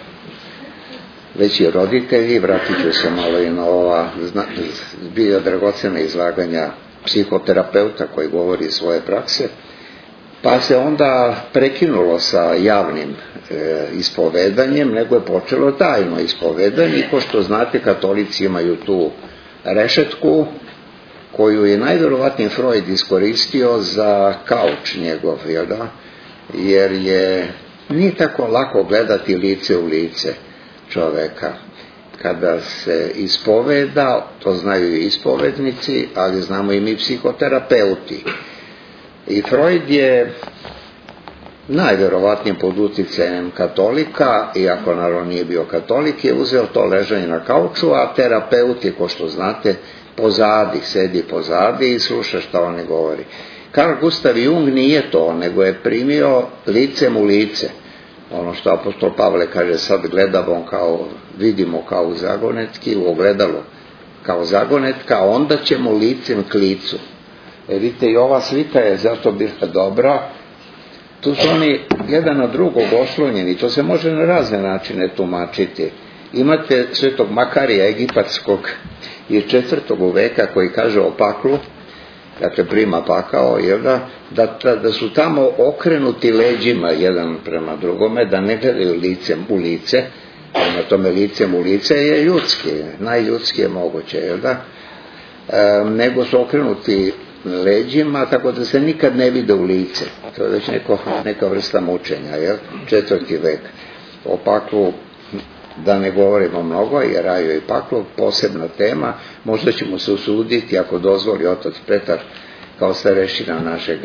Već i roditelji, vratit ću se malo i na ova bio dragocena izlaganja psihoterapeuta koji govori svoje prakse, pa se onda prekinulo sa javnim e, ispovedanjem, nego je počelo tajno ispovedanje i ko što znate, katolici imaju tu rešetku koju je najvjerovatnije Freud iskoristio za kauč njegov, jel da? Jer je nije tako lako gledati lice u lice čoveka. Kada se ispoveda, to znaju i ispovednici, ali znamo i mi psihoterapeuti. I Freud je najvjerovatnije pod uticajem katolika, iako naravno nije bio katolik, je uzeo to ležanje na kauču, a terapeut je, ko što znate, pozadi, sedi pozadi i sluša šta oni govori. Carl Gustav Jung nije to, nego je primio licem u lice. Ono što apostol Pavle kaže, sad gledamo kao, vidimo kao u zagonetki, u ogledalo kao zagonetka, onda ćemo licem k licu. E, vidite, i ova slika je zato bila dobra. Tu su oni jedan na drugog oslonjeni, to se može na razne načine tumačiti. Imate svetog Makarija egipatskog iz četvrtog veka koji kaže o paklu, dakle prima pakao, jel da, da, da su tamo okrenuti leđima jedan prema drugome, da ne gledaju licem u lice, prema tome licem u lice je ljudski, najljudski je moguće, jel da, e, nego su okrenuti leđima, tako da se nikad ne vide u lice. To je već neko, neka vrsta mučenja, jel? Četvrti vek. O paklu da ne govorimo mnogo, jer raju i paklu, posebna tema, možda ćemo se usuditi, ako dozvoli otac Petar, kao starešina našeg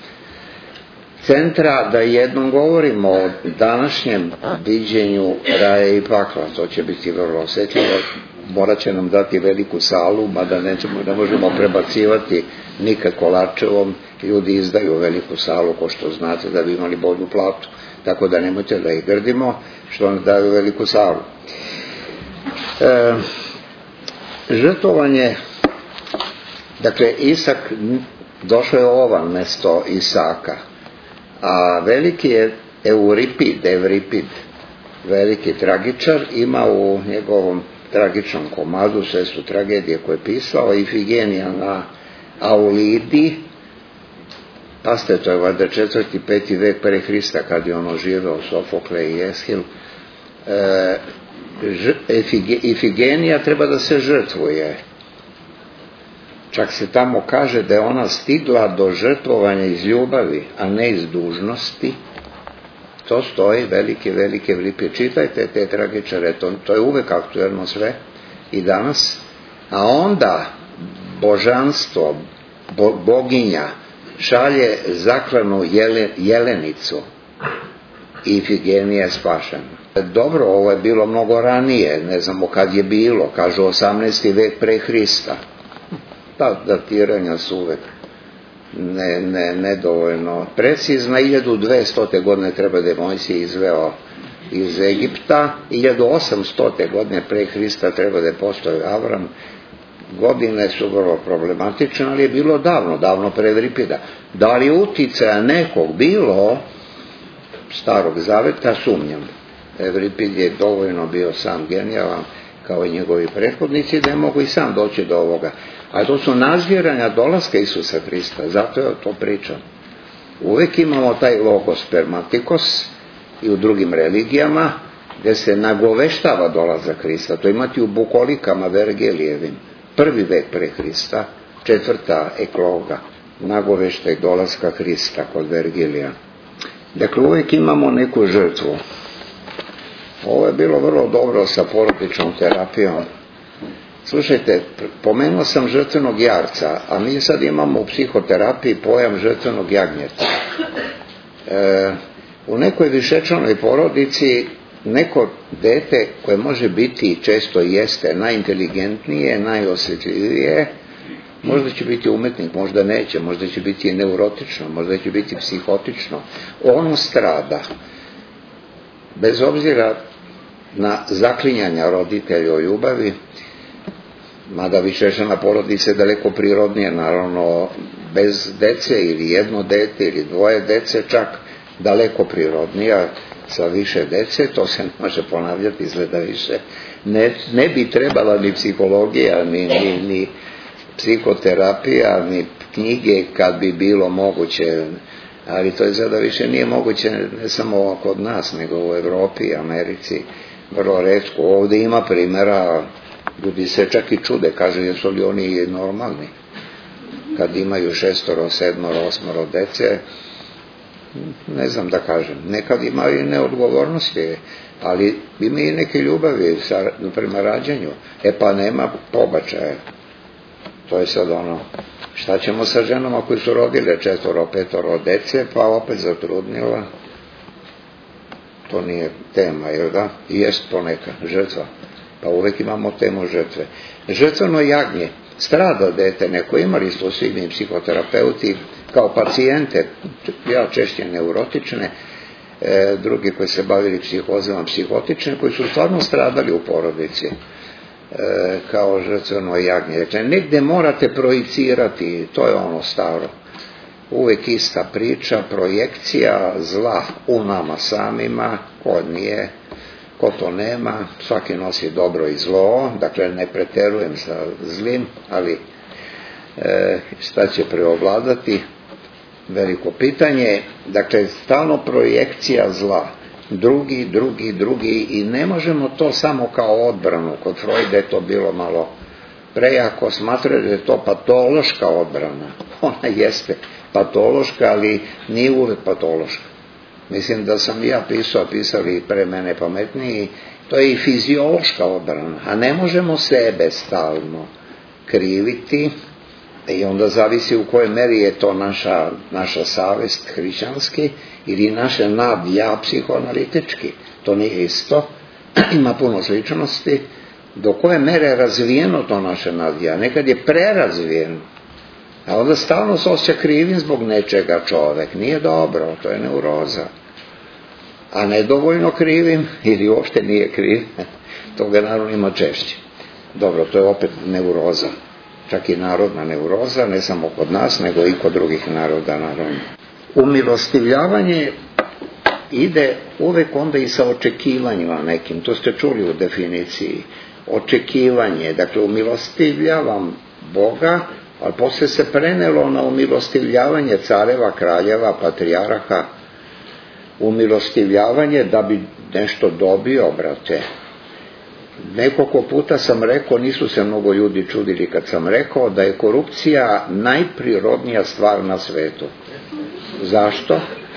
centra, da jednom govorimo o današnjem viđenju raja i pakla. To će biti vrlo osjetljivo, morat će nam dati veliku salu, mada nećemo, ne možemo prebacivati nikako Lačevom, ljudi izdaju veliku salu, ko što znate, da bi imali bolju platu, tako da nemojte da ih grdimo, što nam daju veliku salu. E, žrtvovanje, dakle, Isak, došao je ovan mesto Isaka, a veliki je Euripid, Evripid, veliki tragičar, ima u njegovom tragičnom komadu, sve su tragedije koje je pisao, Ifigenija na Aulidi, paste, to je valjda četvrti, peti vek pre Hrista, kad je ono živeo, Sofokle i Eshil. E, Ifigenija treba da se žrtvuje. Čak se tamo kaže da je ona stigla do žrtvovanja iz ljubavi, a ne iz dužnosti. To stoji, velike, velike vripe. Čitajte te tragičare, to, to je uvek aktuelno sve i danas. A onda božanstvo, bo, boginja, šalje zaklanu jele, jelenicu i Ifigenija je spašena. Dobro, ovo je bilo mnogo ranije, ne znamo kad je bilo, kažu osamnaesti vek pre Hrista. Ta datiranja su uvek ne, ne, nedovoljno precizna. hiljadu dvesta godine treba da je Mojsije izveo iz Egipta, hiljadu osamsto godine pre Hrista treba da je postojao Avram. Godine su vrlo problematične, ali je bilo davno, davno pre Evripida. Da li uticaja nekog bilo starog zaveta, sumnjam. Evripid je dovoljno bio sam genijalan, kao i njegovi prethodnici, da je mogu i sam doći do ovoga. A to su nazviranja dolaska Isusa Hrista, zato je to pričam. Uvek imamo taj logos spermatikos i u drugim religijama, gde se nagoveštava dolazak Hrista. To imati u bukolikama Vergelijevim. Prvi vek pre Hrista, četvrta ekloga, nagoveštaj dolaska Hrista kod Vergilija. Dakle, uvijek imamo neku žrtvu. Ovo je bilo vrlo dobro sa porodičnom terapijom. Slušajte, pomenuo sam žrtvenog jarca, a mi sad imamo u psihoterapiji pojam žrtvenog jagnjeta. E, u nekoj višečlanoj porodici neko dete koje može biti, često jeste, najinteligentnije, najosjetljivije, možda će biti umetnik, možda neće, možda će biti neurotično, možda će biti psihotično. Ono strada. Bez obzira na zaklinjanja roditelja o ljubavi, mada višečlana porodica je daleko prirodnije, naravno bez dece ili jedno dete ili dvoje dece čak daleko prirodnija, sa više dece, to se ne može ponavljati, izgleda više. Ne, ne bi trebala ni psihologija, ni, ni, ni psihoterapija, ni knjige kad bi bilo moguće, ali to je sada više nije moguće ne samo kod nas, nego u Evropi, Americi, vrlo retko. Ovdje ima primjera, ljudi se čak i čude, kažu jesu li oni normalni, kad imaju šestoro, sedmoro, osmoro dece, ne znam da kažem, nekad imaju i neodgovornosti, ali ima i neke ljubavi prema rađanju, e pa nema pobačaja. To je sad ono, šta ćemo sa ženama koji su rodile četvoro, petoro dece, pa opet zatrudnila, to nije tema, jel da? I jest poneka žrtva, pa uvek imamo temu žrtve. Žrtveno jagnje, strada dete neko, imali smo svi mi psihoterapeuti kao pacijente, ja češće neurotične, e, drugi koji se bavili psihozama psihotične, koji su stvarno stradali u porodici, e, kao žrtveno jagnje. Dakle, negde morate projicirati, to je ono staro, uvek ista priča, projekcija zla u nama samima, ko nije, ko to nema, svaki nosi dobro i zlo, dakle ne preterujem sa zlim, ali e, šta će preovladati, veliko pitanje. Dakle, stalno projekcija zla, drugi, drugi, drugi, i ne možemo to samo kao odbranu. Kod Freuda je to bilo malo prejako, smatraju da je to patološka odbrana. Ona jeste patološka, ali nije uvek patološka. Mislim da sam ja pisao, pisali pre mene pametniji, to je i fiziološka odbrana, a ne možemo sebe stalno kriviti, i onda zavisi u kojoj meri je to naša, naša savest hrišćanski ili naše nad-ja psihoanalitički. To nije isto, ima puno sličnosti. Do koje mere je razvijeno to naše nad-ja? Nekad je prerazvijeno, a onda stalno se osjeća krivim zbog nečega čovek. Nije dobro, to je neuroza. A nedovoljno krivim ili uopšte nije kriv, toga naravno ima češće. Dobro, to je opet neuroza. Čak i narodna neuroza, ne samo kod nas, nego i kod drugih naroda, naravno. Umilostivljavanje ide uvek onda i sa očekivanjima nekim, to ste čuli u definiciji. Očekivanje, dakle, umilostivljavam Boga, ali posle se prenelo na umilostivljavanje careva, kraljeva, patrijaraha, umilostivljavanje da bi nešto dobio, brate. Nekoliko puta sam rekao, nisu se mnogo ljudi čudili kad sam rekao, da je korupcija najprirodnija stvar na svetu. Zašto?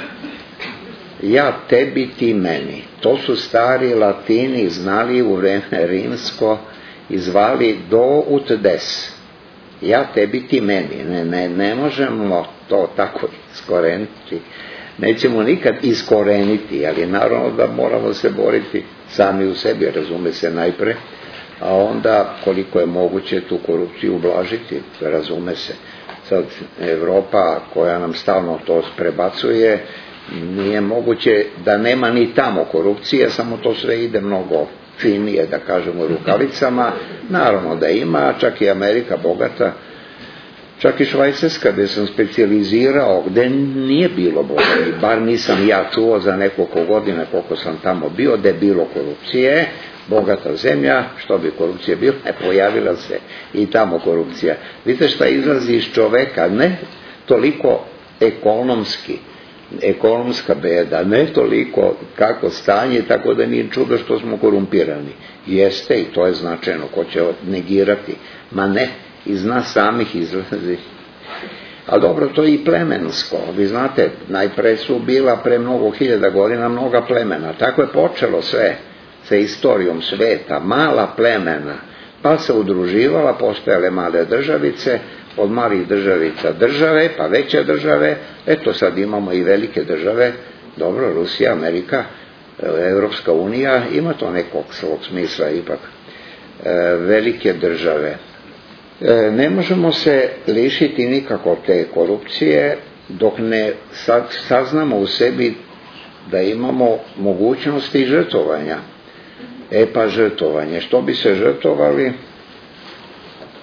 Ja tebi, ti meni. To su stari Latini znali u vreme rimsko i zvali do ut des. Ja tebi, ti meni. Ne, ne, ne možemo to tako iskoreniti. Nećemo nikad iskoreniti, ali naravno da moramo se boriti sami u sebi, razume se najpre, a onda koliko je moguće tu korupciju ublažiti, razume se. Sad Evropa koja nam stalno to prebacuje, nije moguće da nema ni tamo korupcije, samo to sve ide mnogo finije, da kažemo, rukavicama. Naravno da ima, čak i Amerika bogata, čak i Švajcarska, gde sam specijalizirao, gde nije bilo boga, bar nisam ja čuo za nekoliko godina koliko sam tamo bio, gde je bilo korupcije, bogata zemlja, što bi korupcija bila, ne, pojavila se i tamo korupcija. Vidite šta izlazi iz čoveka, ne toliko ekonomski, ekonomska beda, ne toliko kako stanje, tako da nije čudo što smo korumpirani. Jeste, i to je značajno, ko će negirati, ma ne, iz nas samih izlazi. A dobro, to je i plemensko. Vi znate, najpre su bila pre mnogo hiljada godina mnoga plemena. Tako je počelo sve sa istorijom sveta, mala plemena, pa se udruživala, postojale male državice, od malih državica države, pa veće države, eto sad imamo i velike države, dobro, Rusija, Amerika, Evropska unija, ima to nekog svog smisla ipak, velike države. Ne možemo se lišiti nikako te korupcije dok ne saznamo u sebi da imamo mogućnosti žrtvovanja. E pa žrtvovanje, što bi se žrtvovali?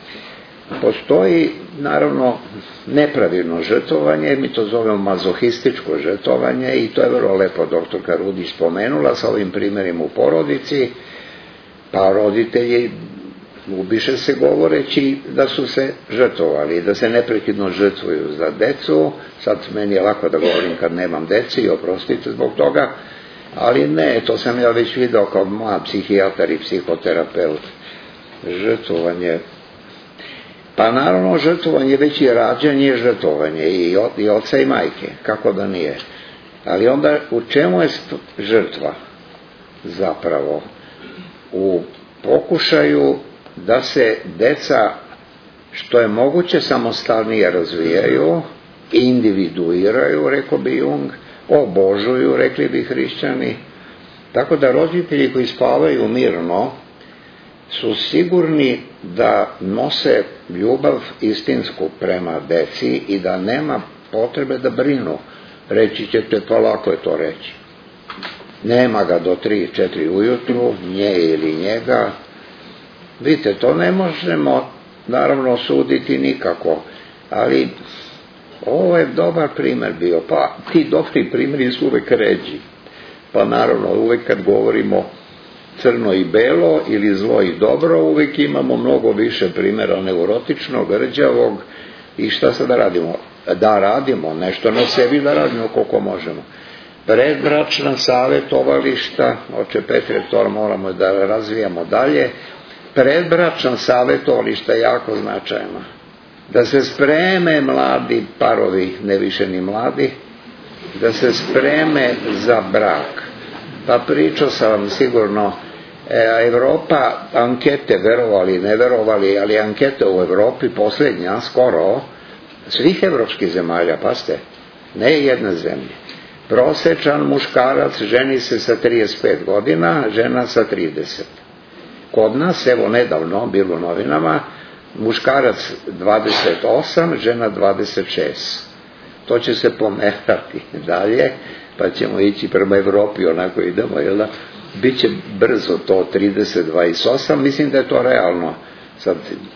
Postoji, naravno, nepravilno žrtvovanje, mi to zovemo mazohističko žrtvovanje i to je vrlo lepo doktorka Rudić spomenula sa ovim primjerima u porodici, pa roditelji ubiše se govoreći da su se žrtvovali, da se neprekidno žrtvuju za decu. Sad meni je lako da govorim kad nemam deci i oprostite zbog toga, ali ne, to sam ja već vidio kao mlad psihijatar i psihoterapeut. Žrtvovanje, pa naravno žrtvovanje već i rađanje, žrtvovanje i, i oca i majke, kako da nije. Ali onda u čemu je žrtva zapravo? U pokušaju da se deca što je moguće samostalnije razvijaju, individuiraju, rekao bi Jung, obožuju, rekli bi hrišćani. Tako da roditelji koji spavaju mirno su sigurni da nose ljubav istinsku prema deci i da nema potrebe da brinu. Reći ćete, pa lako je to reći. Nema ga do tri, četiri ujutru, nje ili njega. Vidite, to ne možemo naravno suditi nikako, ali ovo je dobar primjer bio. Pa ti dobri primjeri su uvek ređi. Pa naravno, uvek kad govorimo crno i belo ili zlo i dobro, uvek imamo mnogo više primjera neurotičnog, rđavog i šta sad da radimo? Da radimo, nešto na sebi da radimo koliko možemo. Predbračna savjetovališta, oče Petre, to moramo da razvijamo dalje. Predbračna savjetovališta je jako značajna. Da se spreme mladi parovi, ne više ni mladi, da se spreme za brak. Pa pričao sam vam sigurno, e, Evropa, ankete, verovali, ne verovali, ali ankete u Evropi, posljednja, skoro, svih evropskih zemalja, paste, ne jedne zemlje. Prosečan muškarac ženi se sa trideset pet godina, žena sa trideset. Kod nas, evo nedavno, bilo u novinama, muškarac dvadeset osam, žena dvadeset šest. To će se pomerati dalje, pa ćemo ići prema Evropi, onako idemo, jel da? Biće brzo to trideset dvadeset osam, mislim da je to realno. Sad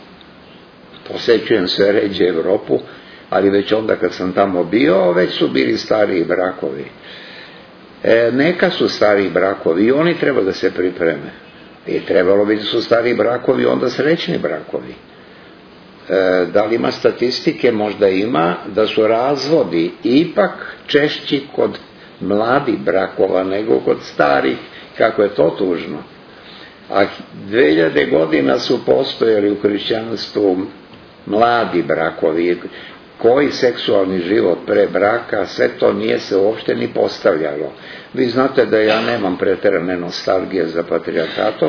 posećujem sve ređe Evropu, ali već onda kad sam tamo bio, već su bili stariji brakovi. E, neka su stariji brakovi i oni treba da se pripreme. I trebalo bi da su stariji brakovi, onda srećni brakovi. E, da li ima statistike? Možda ima, da su razvodi ipak češći kod mladih brakova nego kod starih, kako je to tužno. A dve hiljade godina su postojali u hrišćanstvu mladi brakovi, koji seksualni život pre braka, sve to nije se uopšte ni postavljalo. Vi znate da ja nemam preterane nostalgije za patrijarhatom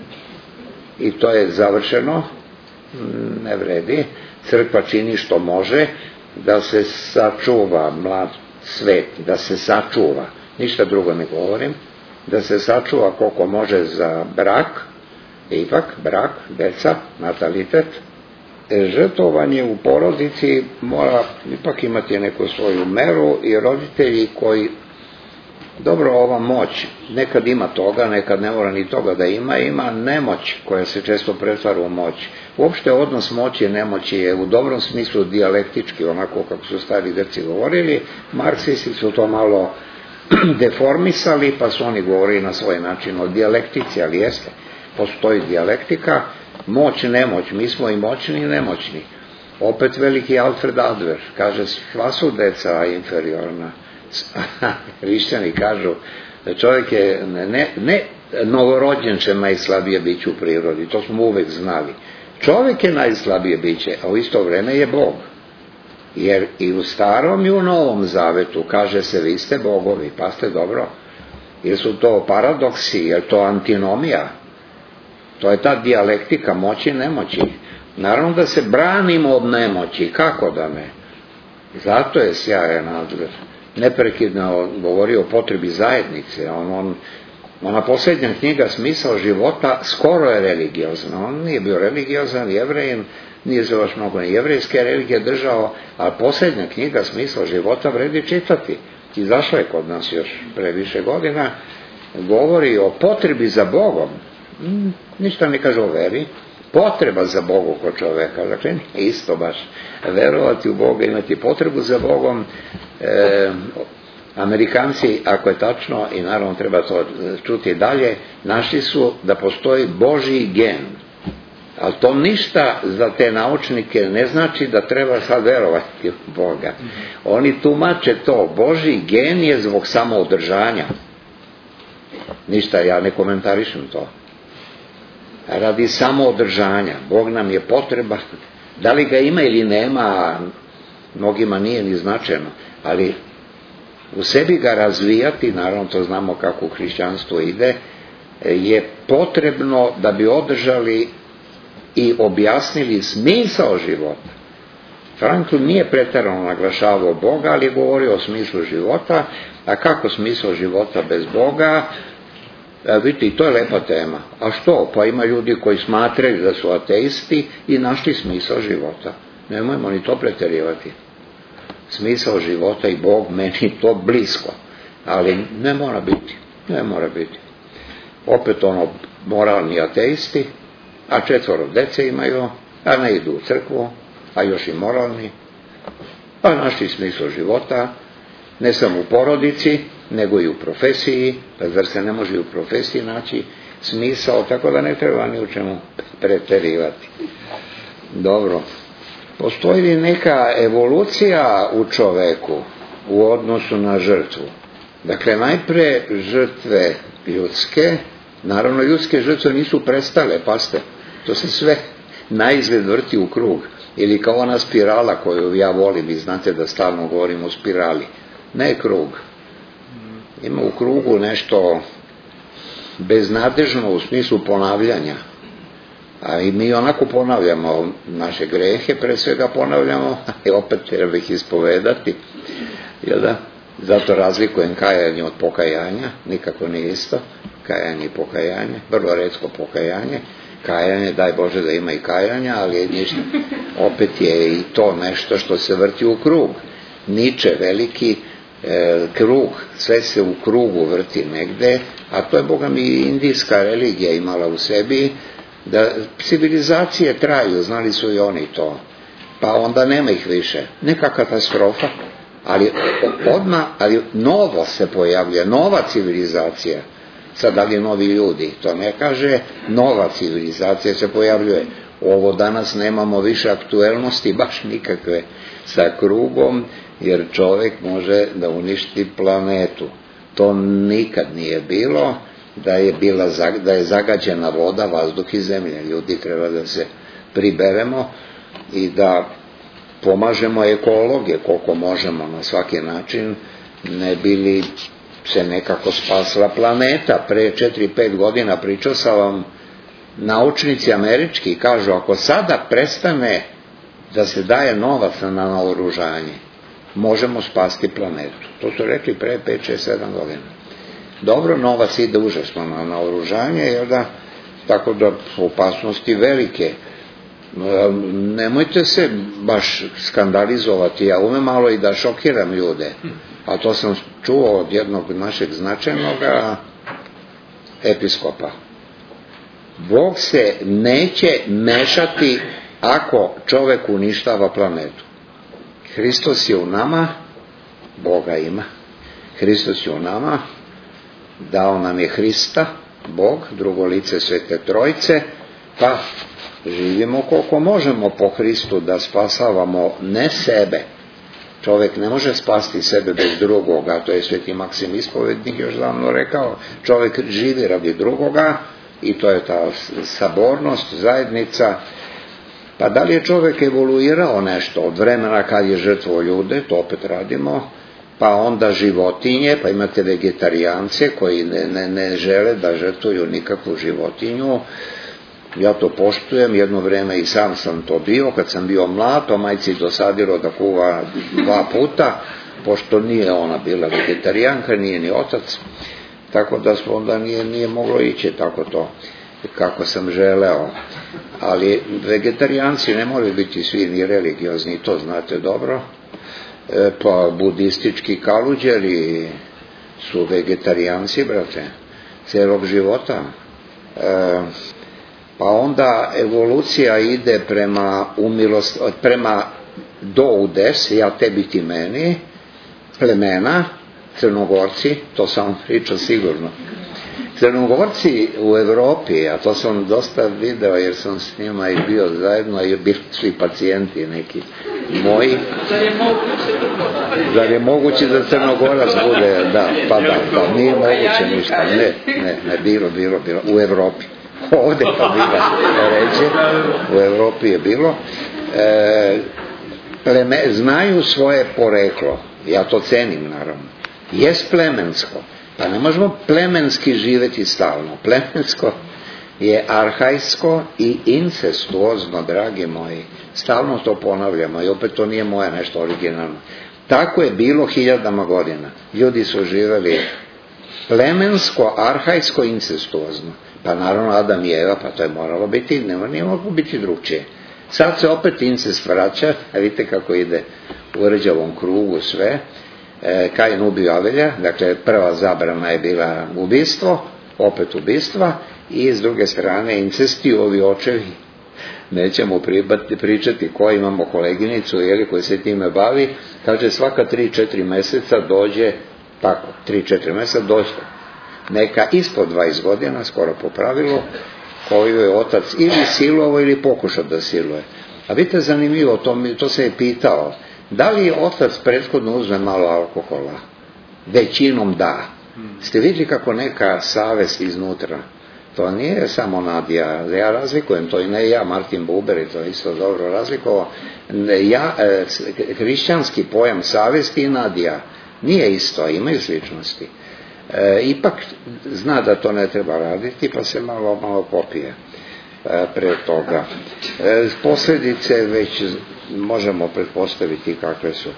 i to je završeno, ne vredi. Crkva čini što može da se sačuva mlad svet, da se sačuva, ništa drugo ne govorim, da se sačuva koliko može za brak, ipak brak, deca, natalitet. Žrtvovanje u porodici mora ipak imati neku svoju meru i roditelji koji, dobro, ova moć, nekad ima toga, nekad ne mora ni toga da ima, ima nemoć koja se često pretvara u moć. Uopšte odnos moći i nemoći je u dobrom smislu dijalektički, onako kako su stari grci govorili. Marksisti su to malo deformisali, pa su oni govorili na svoj način o dijalektici, ali jeste, postoji dijalektika. Moć, nemoć, mi smo i moćni i nemoćni. Opet veliki Alfred Adler kaže, sva su deca inferiorna. Hrišćani kažu da čovjek je, ne, ne novorođenče najslabije biće u prirodi, to smo uvek znali. Čovjek je najslabije biće, a u isto vreme je Bog. Jer i u starom i u novom zavetu kaže se, vi ste bogovi, pa ste dobro. Jer su to paradoksi, jer to antinomija. To je ta dijalektika moći i nemoći. Naravno da se branimo od nemoći, kako da ne? Zato je sjajan Adler. Neprekidno govori o potrebi zajednice. On, on, ona posljednja knjiga Smisao života skoro je religiozna. On nije bio religiozan, Jevrejin, nije se baš mnogo ni jevrejske religije držao, ali posljednja knjiga Smisao života vredi čitati. Izašla je kod nas još pre više godina. Govori o potrebi za Bogom. Ništa ne kaže o veri, potreba za Bogu kod čoveka. Dakle, nije isto baš verovati u Boga, imati potrebu za Bogom. E, Amerikanci, ako je tačno, i naravno treba to čuti dalje, našli su da postoji Božji gen. Ali to ništa za te naučnike ne znači da treba sad verovati u Boga. Oni tumače to, Božji gen je zbog samoodržanja. Ništa, ja ne komentarišem to. Radi samoodržanja. Bog nam je potreba. Da li ga ima ili nema, mnogima nije ni značajno, ali u sebi ga razvijati, naravno to znamo kako hrišćanstvo ide, je potrebno da bi održali i objasnili smisao života. Frankl nije pretjerano naglašavao Boga, ali je govorio o smislu života. A kako smisao života bez Boga? E, vidite, i to je lepa tema. A što? Pa ima ljudi koji smatraju da su ateisti i našli smisao života. Nemojmo ni to pretjerivati. Smisao života i Bog, meni to blisko. Ali ne mora biti. Ne mora biti. Opet ono, moralni ateisti, a četvoro dece imaju, a ne idu u crkvu, a još i moralni, pa našli smisao života, ne samo u porodici, nego i u profesiji, pa zar se ne može i u profesiji naći smisao, tako da ne treba ni u čemu pretjerivati. Dobro. Postoji li neka evolucija u čoveku u odnosu na žrtvu? Dakle, najpre žrtve ljudske, naravno ljudske žrtve nisu prestale, pazite, to se sve naizgled vrti u krug. Ili kao ona spirala koju ja volim, vi znate da stalno govorim o spirali. Ne krug. Ima u krugu nešto beznadežno u smislu ponavljanja. A i mi onako ponavljamo naše grehe, pre svega ponavljamo, i opet treba ih ispovedati. Jel da? Zato razlikujem kajanje od pokajanja, nikako nije isto. Kajanje i pokajanje, vrlo retko pokajanje. Kajanje, daj Bože da ima i kajanja, ali ništa. Opet je i to nešto što se vrti u krug. Niče veliki e, krug, sve se u krugu vrti negde, a to je, Boga mi, indijska religija imala u sebi, da civilizacije traju, znali su i oni to. Pa onda nema ih više. Neka katastrofa, ali odmah, ali novo se pojavlja, nova civilizacija. Sad da li novi ljudi, to ne kaže, nova civilizacija se pojavljuje. Ovo danas nemamo više aktuelnosti, baš nikakve sa krugom, jer čovjek može da uništi planetu. To nikad nije bilo, da je, bila, da je zagađena voda, vazduh i zemlja. Ljudi treba da se priberemo i da pomažemo ekologe koliko možemo na svaki način, ne bili se nekako spasla planeta. Pre četiri pet godina pričao sam vam, naučnici američki kažu, ako sada prestane da se daje novac na naoružanje, možemo spasti planetu. To su rekli pre pet šest sedam godina. Dobro, novac ide užasno na naoružanje, jer da, tako da opasnosti velike. Nemojte se baš skandalizovati, ja umem malo i da šokiram ljude, a to sam čuo od jednog našeg značajnog episkopa. Bog se neće mešati ako čovek uništava planetu. Hristos je u nama, Boga ima, Hristos je u nama, dao nam je Hrista, Bog, drugo lice Svete Trojice, pa živimo koliko možemo po Hristu da spasavamo ne sebe. Čovjek ne može spasti sebe bez drugoga, to je Sveti Maksim Ispovednik još davno rekao, čovjek živi radi drugoga i to je ta sabornost, zajednica. Pa da li je čovjek evoluirao nešto od vremena kad je žrtvo ljude, to opet radimo, pa onda životinje, pa imate vegetarijance koji ne, ne, ne žele da žrtvuju nikakvu životinju. Ja to poštujem, jedno vreme i sam sam to bio, kad sam bio mlad, to majci dosadilo da kuva dva puta, pošto nije ona bila vegetarijanka, nije ni otac, tako da onda nije, nije moglo ići tako to, kako sam želeo. Ali vegetarijanci ne moraju biti svi ni religiozni, to znate dobro, e, pa budistički kaluđeri su vegetarijanci, brate, celog života. E, pa onda evolucija ide prema umilost, prema do udes, ja tebi ti meni, plemena, Crnogorci, to sam vam pričao sigurno. Crnogorci u Evropi, a to sam dosta video jer sam s njima i bio zajedno i bili svi pacijenti neki moji. Zar je moguće da Crnogorac bude, da, pa da, da, nije moguće ništa, ne, ne, ne, bilo, bilo, bilo, u Evropi. Ovdje pa bila ređe, u Evropi je bilo. E, pleme, znaju svoje poreklo, ja to cenim naravno, jest plemensko, pa ne možemo plemenski živjeti stalno, plemensko je arhajsko i incestuozno, dragi moji, stalno to ponavljamo i opet to nije moje nešto originalno. Tako je bilo hiljadama godina, ljudi su živjeli plemensko, arhajsko, incestuozno, pa naravno Adam i Eva, pa to je moralo biti, nema, nije moglo biti drugčije. Sad se opet incest vraća, a vidite kako ide u rđavom krugu sve. E, Kain ubio Avelja, dakle prva zabrana je bila ubistvo, opet ubistva, i s druge strane incesti, ovi očevi. Nećemo pribati, pričati ko, imamo koleginicu jeli, koji se time bavi, kaže svaka tri četiri mjeseca dođe, tako, tri četiri mjeseca dođe neka ispod dvadeset godina, skoro po pravilu, koju je otac ili silovo ili pokušao da siluje. A vidite zanimljivo, to, to se je pitao, da li je otac prethodno uzme malo alkohola? Većinom da. Ste vidjeli kako neka savest iznutra? To nije samo Nadija, ja razlikujem to i ne ja, Martin Buber je to isto dobro razlikovao. Ja, e, hrišćanski pojam savesti i Nadija nije isto, imaju sličnosti. E, ipak zna da to ne treba raditi, pa se malo, malo popije e, pre toga. E, posljedice već možemo pretpostaviti kakve su.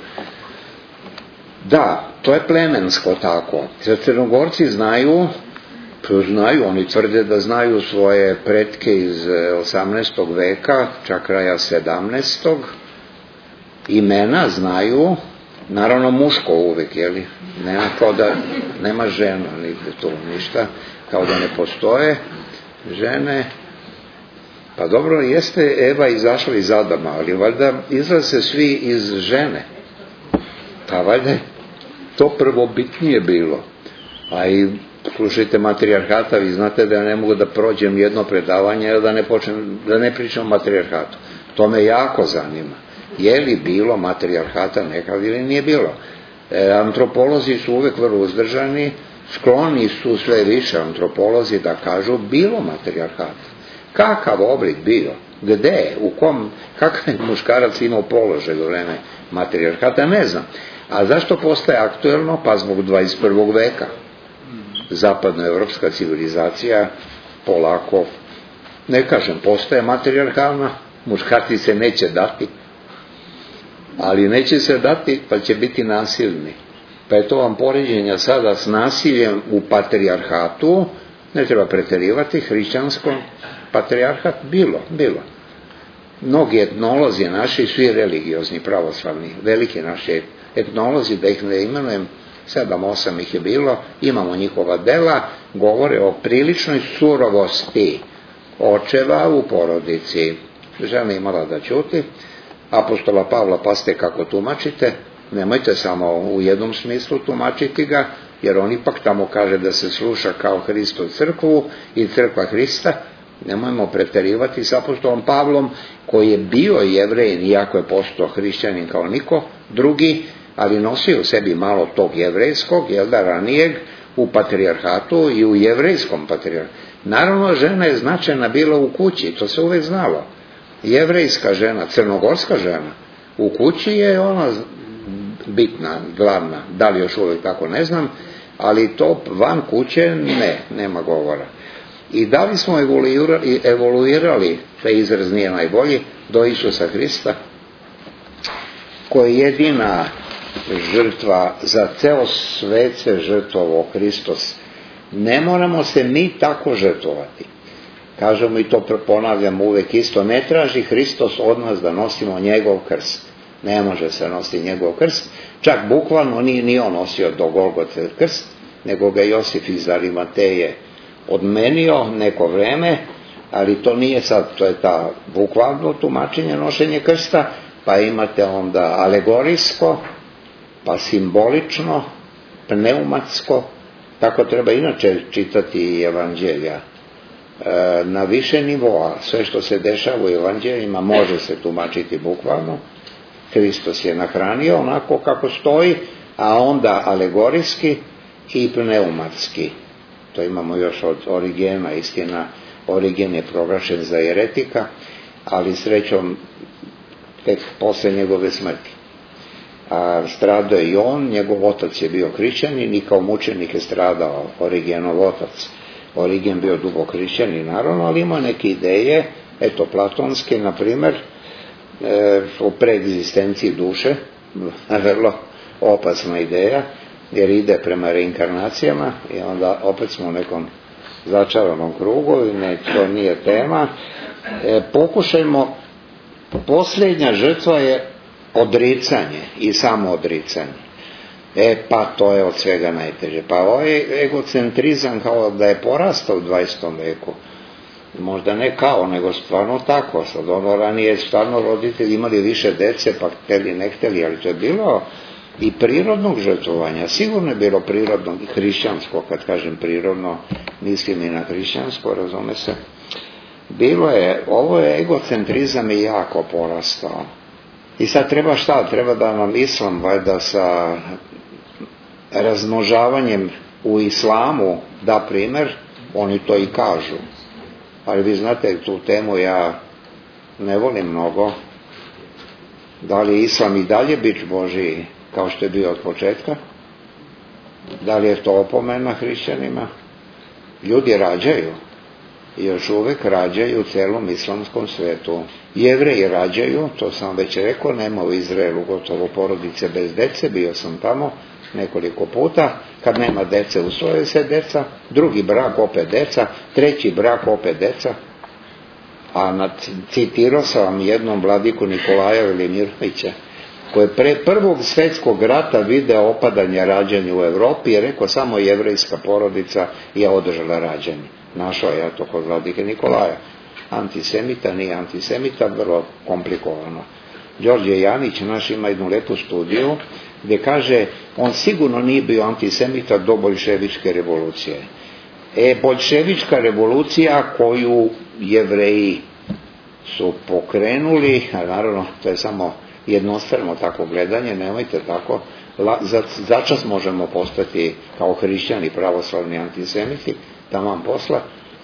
Da, to je plemensko tako. Crnogorci znaju, znaju, oni tvrde da znaju svoje pretke iz osamnaestog veka, čak kraja sedamnaestog imena znaju, naravno muško uvijek, jeli? Nema kao da, nema žena, nigde tu ništa, kao da ne postoje žene. Pa dobro, jeste Eva izašla iz Adama, ali valjda izlaze svi iz žene. Pa valjda to prvobitnije bilo. A i slušajte matrijarhata, vi znate da ja ne mogu da prođem jedno predavanje da ne, počnem, da ne pričam o matrijarhatu. To me jako zanima. Je li bilo matrijarhata nekad ili nije bilo? E, antropolozi su uvek vrlo uzdržani, skloni su sve više antropolozi da kažu bilo matrijarhata. Kakav oblik bio? Gde? U kom? Kakav je muškarac imao položaj u vreme matrijarhata? Ne znam. A zašto postaje aktuelno? Pa zbog dvadeset prvog veka. Zapadnoevropska civilizacija polako, ne kažem, postaje matrijarhalna, muškarci se neće dati, ali neće se dati, pa će biti nasilni. Pa je to vam poređenja sada s nasiljem u patrijarhatu, ne treba preterivati, hrišćanskom patrijarhat, bilo, bilo. Mnogi etnolozi naši, svi religiozni, pravoslavni, veliki naši etnolozi, da ih ne imenujem, sedam, osam ih je bilo, imamo njihova dela, govore o priličnoj surovosti očeva u porodici. Žena imala da ćuti, apostola Pavla, pa ste kako tumačite, nemojte samo u jednom smislu tumačiti ga, jer on ipak tamo kaže da se sluša kao Hristo crkvu i crkva Hrista. Nemojmo preterivati s apostolom Pavlom, koji je bio Jevrejin, iako je postao hrišćanin kao niko drugi, ali nosio u sebi malo tog jevrejskog, jel da, ranijeg, u patrijarhatu i u jevrejskom patrijarhatu. Naravno, žena je značajna bila u kući, to se uvek znalo. Jevrejska žena, crnogorska žena, u kući je ona bitna, glavna, da li još uvek tako ne znam, ali to van kuće ne, nema govora. I da li smo evoluirali, evoluirali, taj izraz nije najbolji, do Isusa Hrista, koji je jedina žrtva, za ceo svet se žrtvovao Hristos. Ne moramo se mi tako žrtvovati. Kažemo i to ponavljamo uvek isto, ne traži Hristos od nas da nosimo njegov krst. Ne može se nositi njegov krst, čak bukvalno ni, ni on nosio do Golgote krst, nego ga Josif iz Arimateje odmenio neko vreme, ali to nije sad, to je ta bukvalno tumačenje, nošenje krsta, pa imate onda alegorijsko, pa simbolično, pneumatsko, tako treba inače čitati evanđelja. E, na više nivoa, sve što se dešava u evanđeljima može se tumačiti bukvalno, Hristos je nahranio onako kako stoji, a onda alegorijski i pneumatski. To imamo još od Origena, istina, Origen je proglašen za jeretika, ali srećom tek posle njegove smrti. A stradao je i on, njegov otac je bio hrišćanin i kao mučenik je stradao Origenov otac. Origen bio dubok hrišćanin, naravno, ali ima neke ideje, eto, platonske, na primer, e, o preegzistenciji duše, vrlo opasna ideja, jer ide prema reinkarnacijama i onda opet smo u nekom začaranom krugu i ne, to nije tema. E, pokušajmo, posljednja žrtva je odricanje i samo odricanje. E pa to je od svega najteže. Pa ovaj egocentrizam kao da je porastao u dvadesetom veku. Možda ne kao, nego stvarno tako. Sad ono ranije stvarno roditelji imali više dece, pa hteli ne hteli, ali to je bilo i prirodnog žrtvovanja. Sigurno je bilo prirodnog i hrišćansko, kad kažem prirodno, mislim i na hrišćansko, razume se. Bilo je, ovo je egocentrizam i jako porastao. I sad treba šta? Treba da nam islam, valjda sa razmnožavanjem u islamu da primjer, oni to i kažu. Ali vi znate, tu temu ja ne volim mnogo. Da li je islam i dalje bič Božiji, kao što je bio od početka? Da li je to opomena hrišćanima? Ljudi rađaju. I još uvek rađaju u celom islamskom svetu. Jevreji rađaju, to sam već rekao, nema u Izraelu gotovo porodice bez dece, bio sam tamo nekoliko puta, kad nema dece usvoje se deca, drugi brak opet deca, treći brak opet deca, a nad, citirao sam vam jednom vladiku Nikolaja Velimirovića, koji je pre prvog svetskog rata video opadanje rađanja u Evropi i je rekao samo jevrejska porodica je održala rađanje. Našao je ja to kod vladike Nikolaja. Antisemita, nije antisemita, vrlo komplikovano. Đorđe Janić naš ima jednu lepu studiju gdje kaže on sigurno nije bio antisemita do boljševičke revolucije. E, boljševička revolucija koju Jevreji su pokrenuli, a naravno to je samo jednostrano tako gledanje, nemojte tako, za, začas možemo postati kao hrišćani pravoslavni antisemiti, taman posla,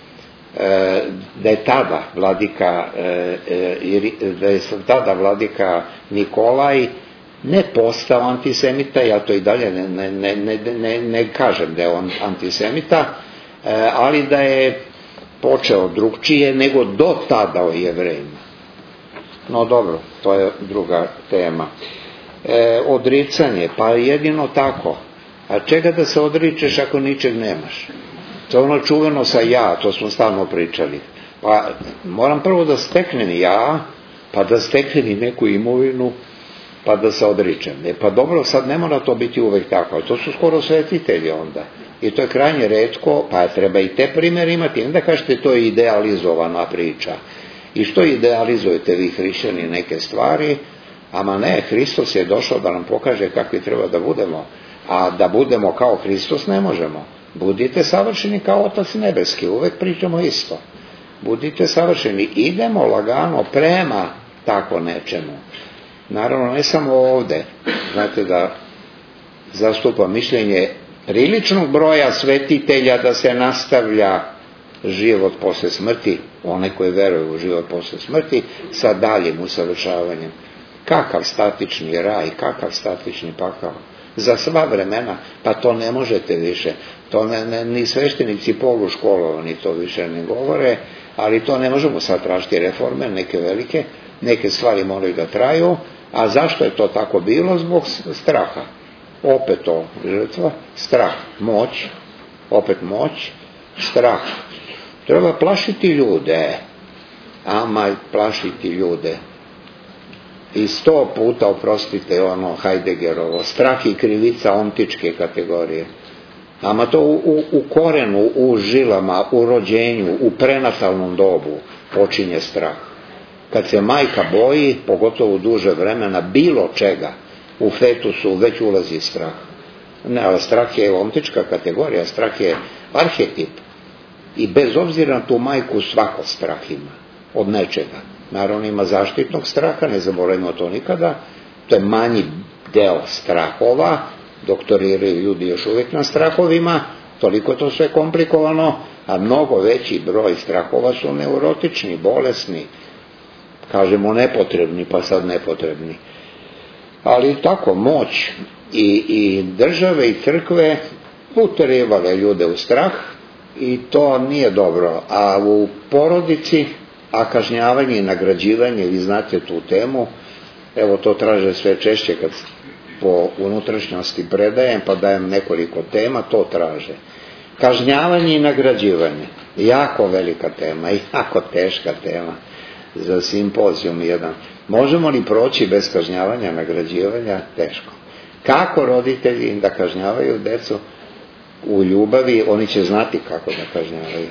e, da je tada vladika e, e, da je tada vladika Nikolaj ne postao antisemita, ja to i dalje ne, ne, ne, ne, ne, ne kažem da je on antisemita, e, ali da je počeo drugčije nego do tada o Jevrejima. No dobro, to je druga tema. E, odricanje, pa jedino tako. A čega da se odričeš ako ničeg nemaš? To je ono čuveno sa ja, to smo stalno pričali. Pa moram prvo da steknem ja, pa da steknem i neku imovinu, pa da se odričem. E, pa dobro, sad ne mora to biti uvek tako, to su skoro svetitelji onda. I to je krajnje retko, pa treba i te primjere imati. Onda kažete, to je idealizovana priča. I što idealizujete vi hrišćani neke stvari? Ama ne, Hristos je došao da nam pokaže kakvi treba da budemo. A da budemo kao Hristos ne možemo. Budite savršeni kao Otac nebeski, uvek pričamo isto. Budite savršeni, idemo lagano prema tako nečemu. Naravno, ne samo ovde. Znate da zastupa mišljenje priličnog broja svetitelja da se nastavlja život posle smrti, one koji veruju u život posle smrti, sa daljim usavršavanjem. Kakav statični raj, kakav statični pakao. Za sva vremena, pa to ne možete više. To ne, ne, ni sveštenici poluškolovani to više ne govore, ali to ne možemo sad tražiti reforme, neke velike, neke stvari moraju da traju, a zašto je to tako bilo? Zbog straha. Opet to žrtva, strah, moć, opet moć, strah. Treba plašiti ljude, ama plašiti ljude. I sto puta, oprostite, ono Heideggerovo, strah i krivica ontičke kategorije. Nama to u, u, u korenu, u žilama, u rođenju, u prenatalnom dobu počinje strah. Kad se majka boji, pogotovo duže vremena, bilo čega, u fetusu već ulazi strah. Ne, ali strah je omtička kategorija, strah je arhetip. I bez obzira na tu majku svako strah ima od nečega. Naravno ima zaštitnog straha, ne zaboravimo to nikada, to je manji deo strahova, doktoriraju ljudi još uvijek na strahovima, toliko to sve komplikovano, a mnogo veći broj strahova su neurotični, bolesni, kažemo nepotrebni, pa sad nepotrebni. Ali tako, moć i, i države i crkve uterivale ljude u strah i to nije dobro. A u porodici, a kažnjavanje i nagrađivanje, vi znate tu temu, evo to traže sve češće kad po unutrašnjosti predajem, pa dajem nekoliko tema, to traže. Kažnjavanje i nagrađivanje, jako velika tema, jako teška tema za simpozijum jedan. Možemo li proći bez kažnjavanja, nagrađivanja? Teško. Kako roditelji da kažnjavaju decu u ljubavi, oni će znati kako da kažnjavaju.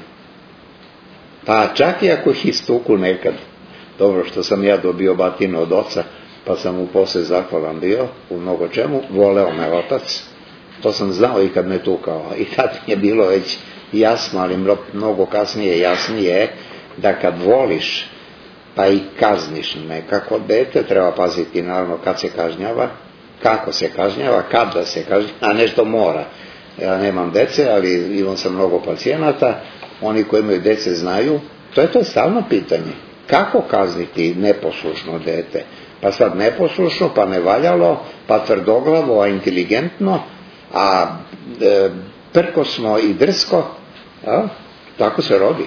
Pa čak i ako ih istuku nekad, dobro što sam ja dobio batinu od oca, pa sam mu poslije zahvalan bio u mnogo čemu, voleo me otac, to sam znao i kad me tukao. I tad mi je bilo već jasno, ali mnogo kasnije jasnije, da kad voliš, pa i kazniš nekako dete, treba paziti naravno kad se kažnjava, kako se kažnjava, kad da se kažnjava, a nešto mora. Ja nemam dece, ali imam sam mnogo pacijenata, oni koji imaju dece znaju, to je to stalno pitanje. Kako kazniti neposlušno dete? Pa sad neposlušno, pa nevaljalo, pa tvrdoglavo, a inteligentno, a e, prkosno i drsko, a? Tako se rodi.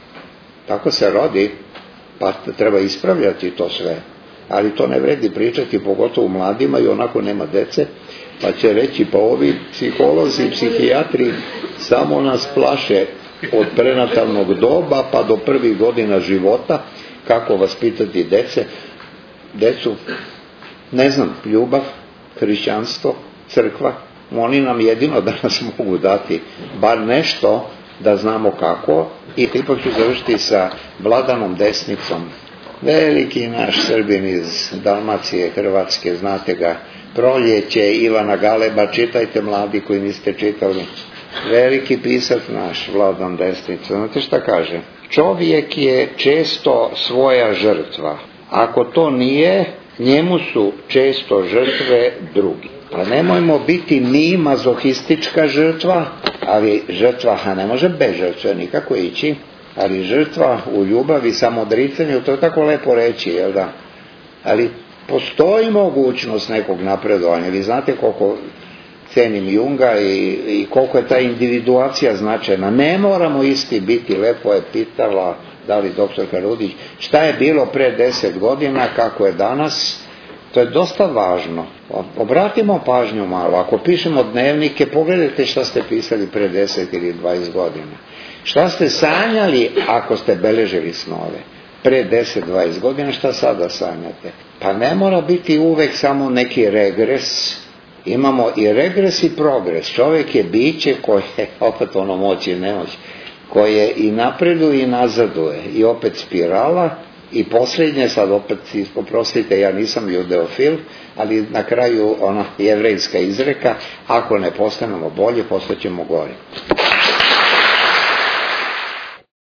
Tako se rodi, pa treba ispravljati to sve. Ali to ne vredi pričati, pogotovo mladima i onako nema dece, pa će reći pa ovi psiholozi i psihijatri samo nas plaše od prenatalnog doba pa do prvih godina života, kako vaspitati dece, decu, ne znam, ljubav, hrišćanstvo, crkva, oni nam jedino da nas mogu dati bar nešto da znamo kako. I ipak ću završiti sa Vladanom Desnicom, veliki naš Srbin iz Dalmacije, Hrvatske, znate ga, Proljeće, Ivana Galeba, čitajte mladi koji niste čitali, veliki pisac naš, Vladan Desnica. Znate šta kaže? Čovjek je često svoja žrtva, ako to nije, njemu su često žrtve drugi. Pa nemojmo biti mi mazohistička žrtva, ali žrtva, a ne može bez žrtve nikako ići, ali žrtva u ljubavi, samodricanju, to je tako lepo reći, jel da? Ali postoji mogućnost nekog napredovanja. Vi znate koliko cenim Junga i, i koliko je ta individuacija značajna. Ne moramo isti biti, lepo je pitala, da li doktorka Rudić, šta je bilo pre deset godina, kako je danas. To je dosta važno. Obratimo pažnju malo. Ako pišemo dnevnike, pogledajte šta ste pisali pre deset ili dvadeset godina. Šta ste sanjali ako ste beležili snove? Pre deset dvadeset godina, šta sada sanjate? Pa ne mora biti uvek samo neki regres. Imamo i regres i progres. Čovjek je biće koje, opet ono moć i nemoć, koje i napreduje i nazaduje. I opet spirala. I posljednje, sad opet, poprostite, ja nisam judeofil, ali na kraju ona jevrejska izreka, ako ne postanemo bolje, postaćemo gore.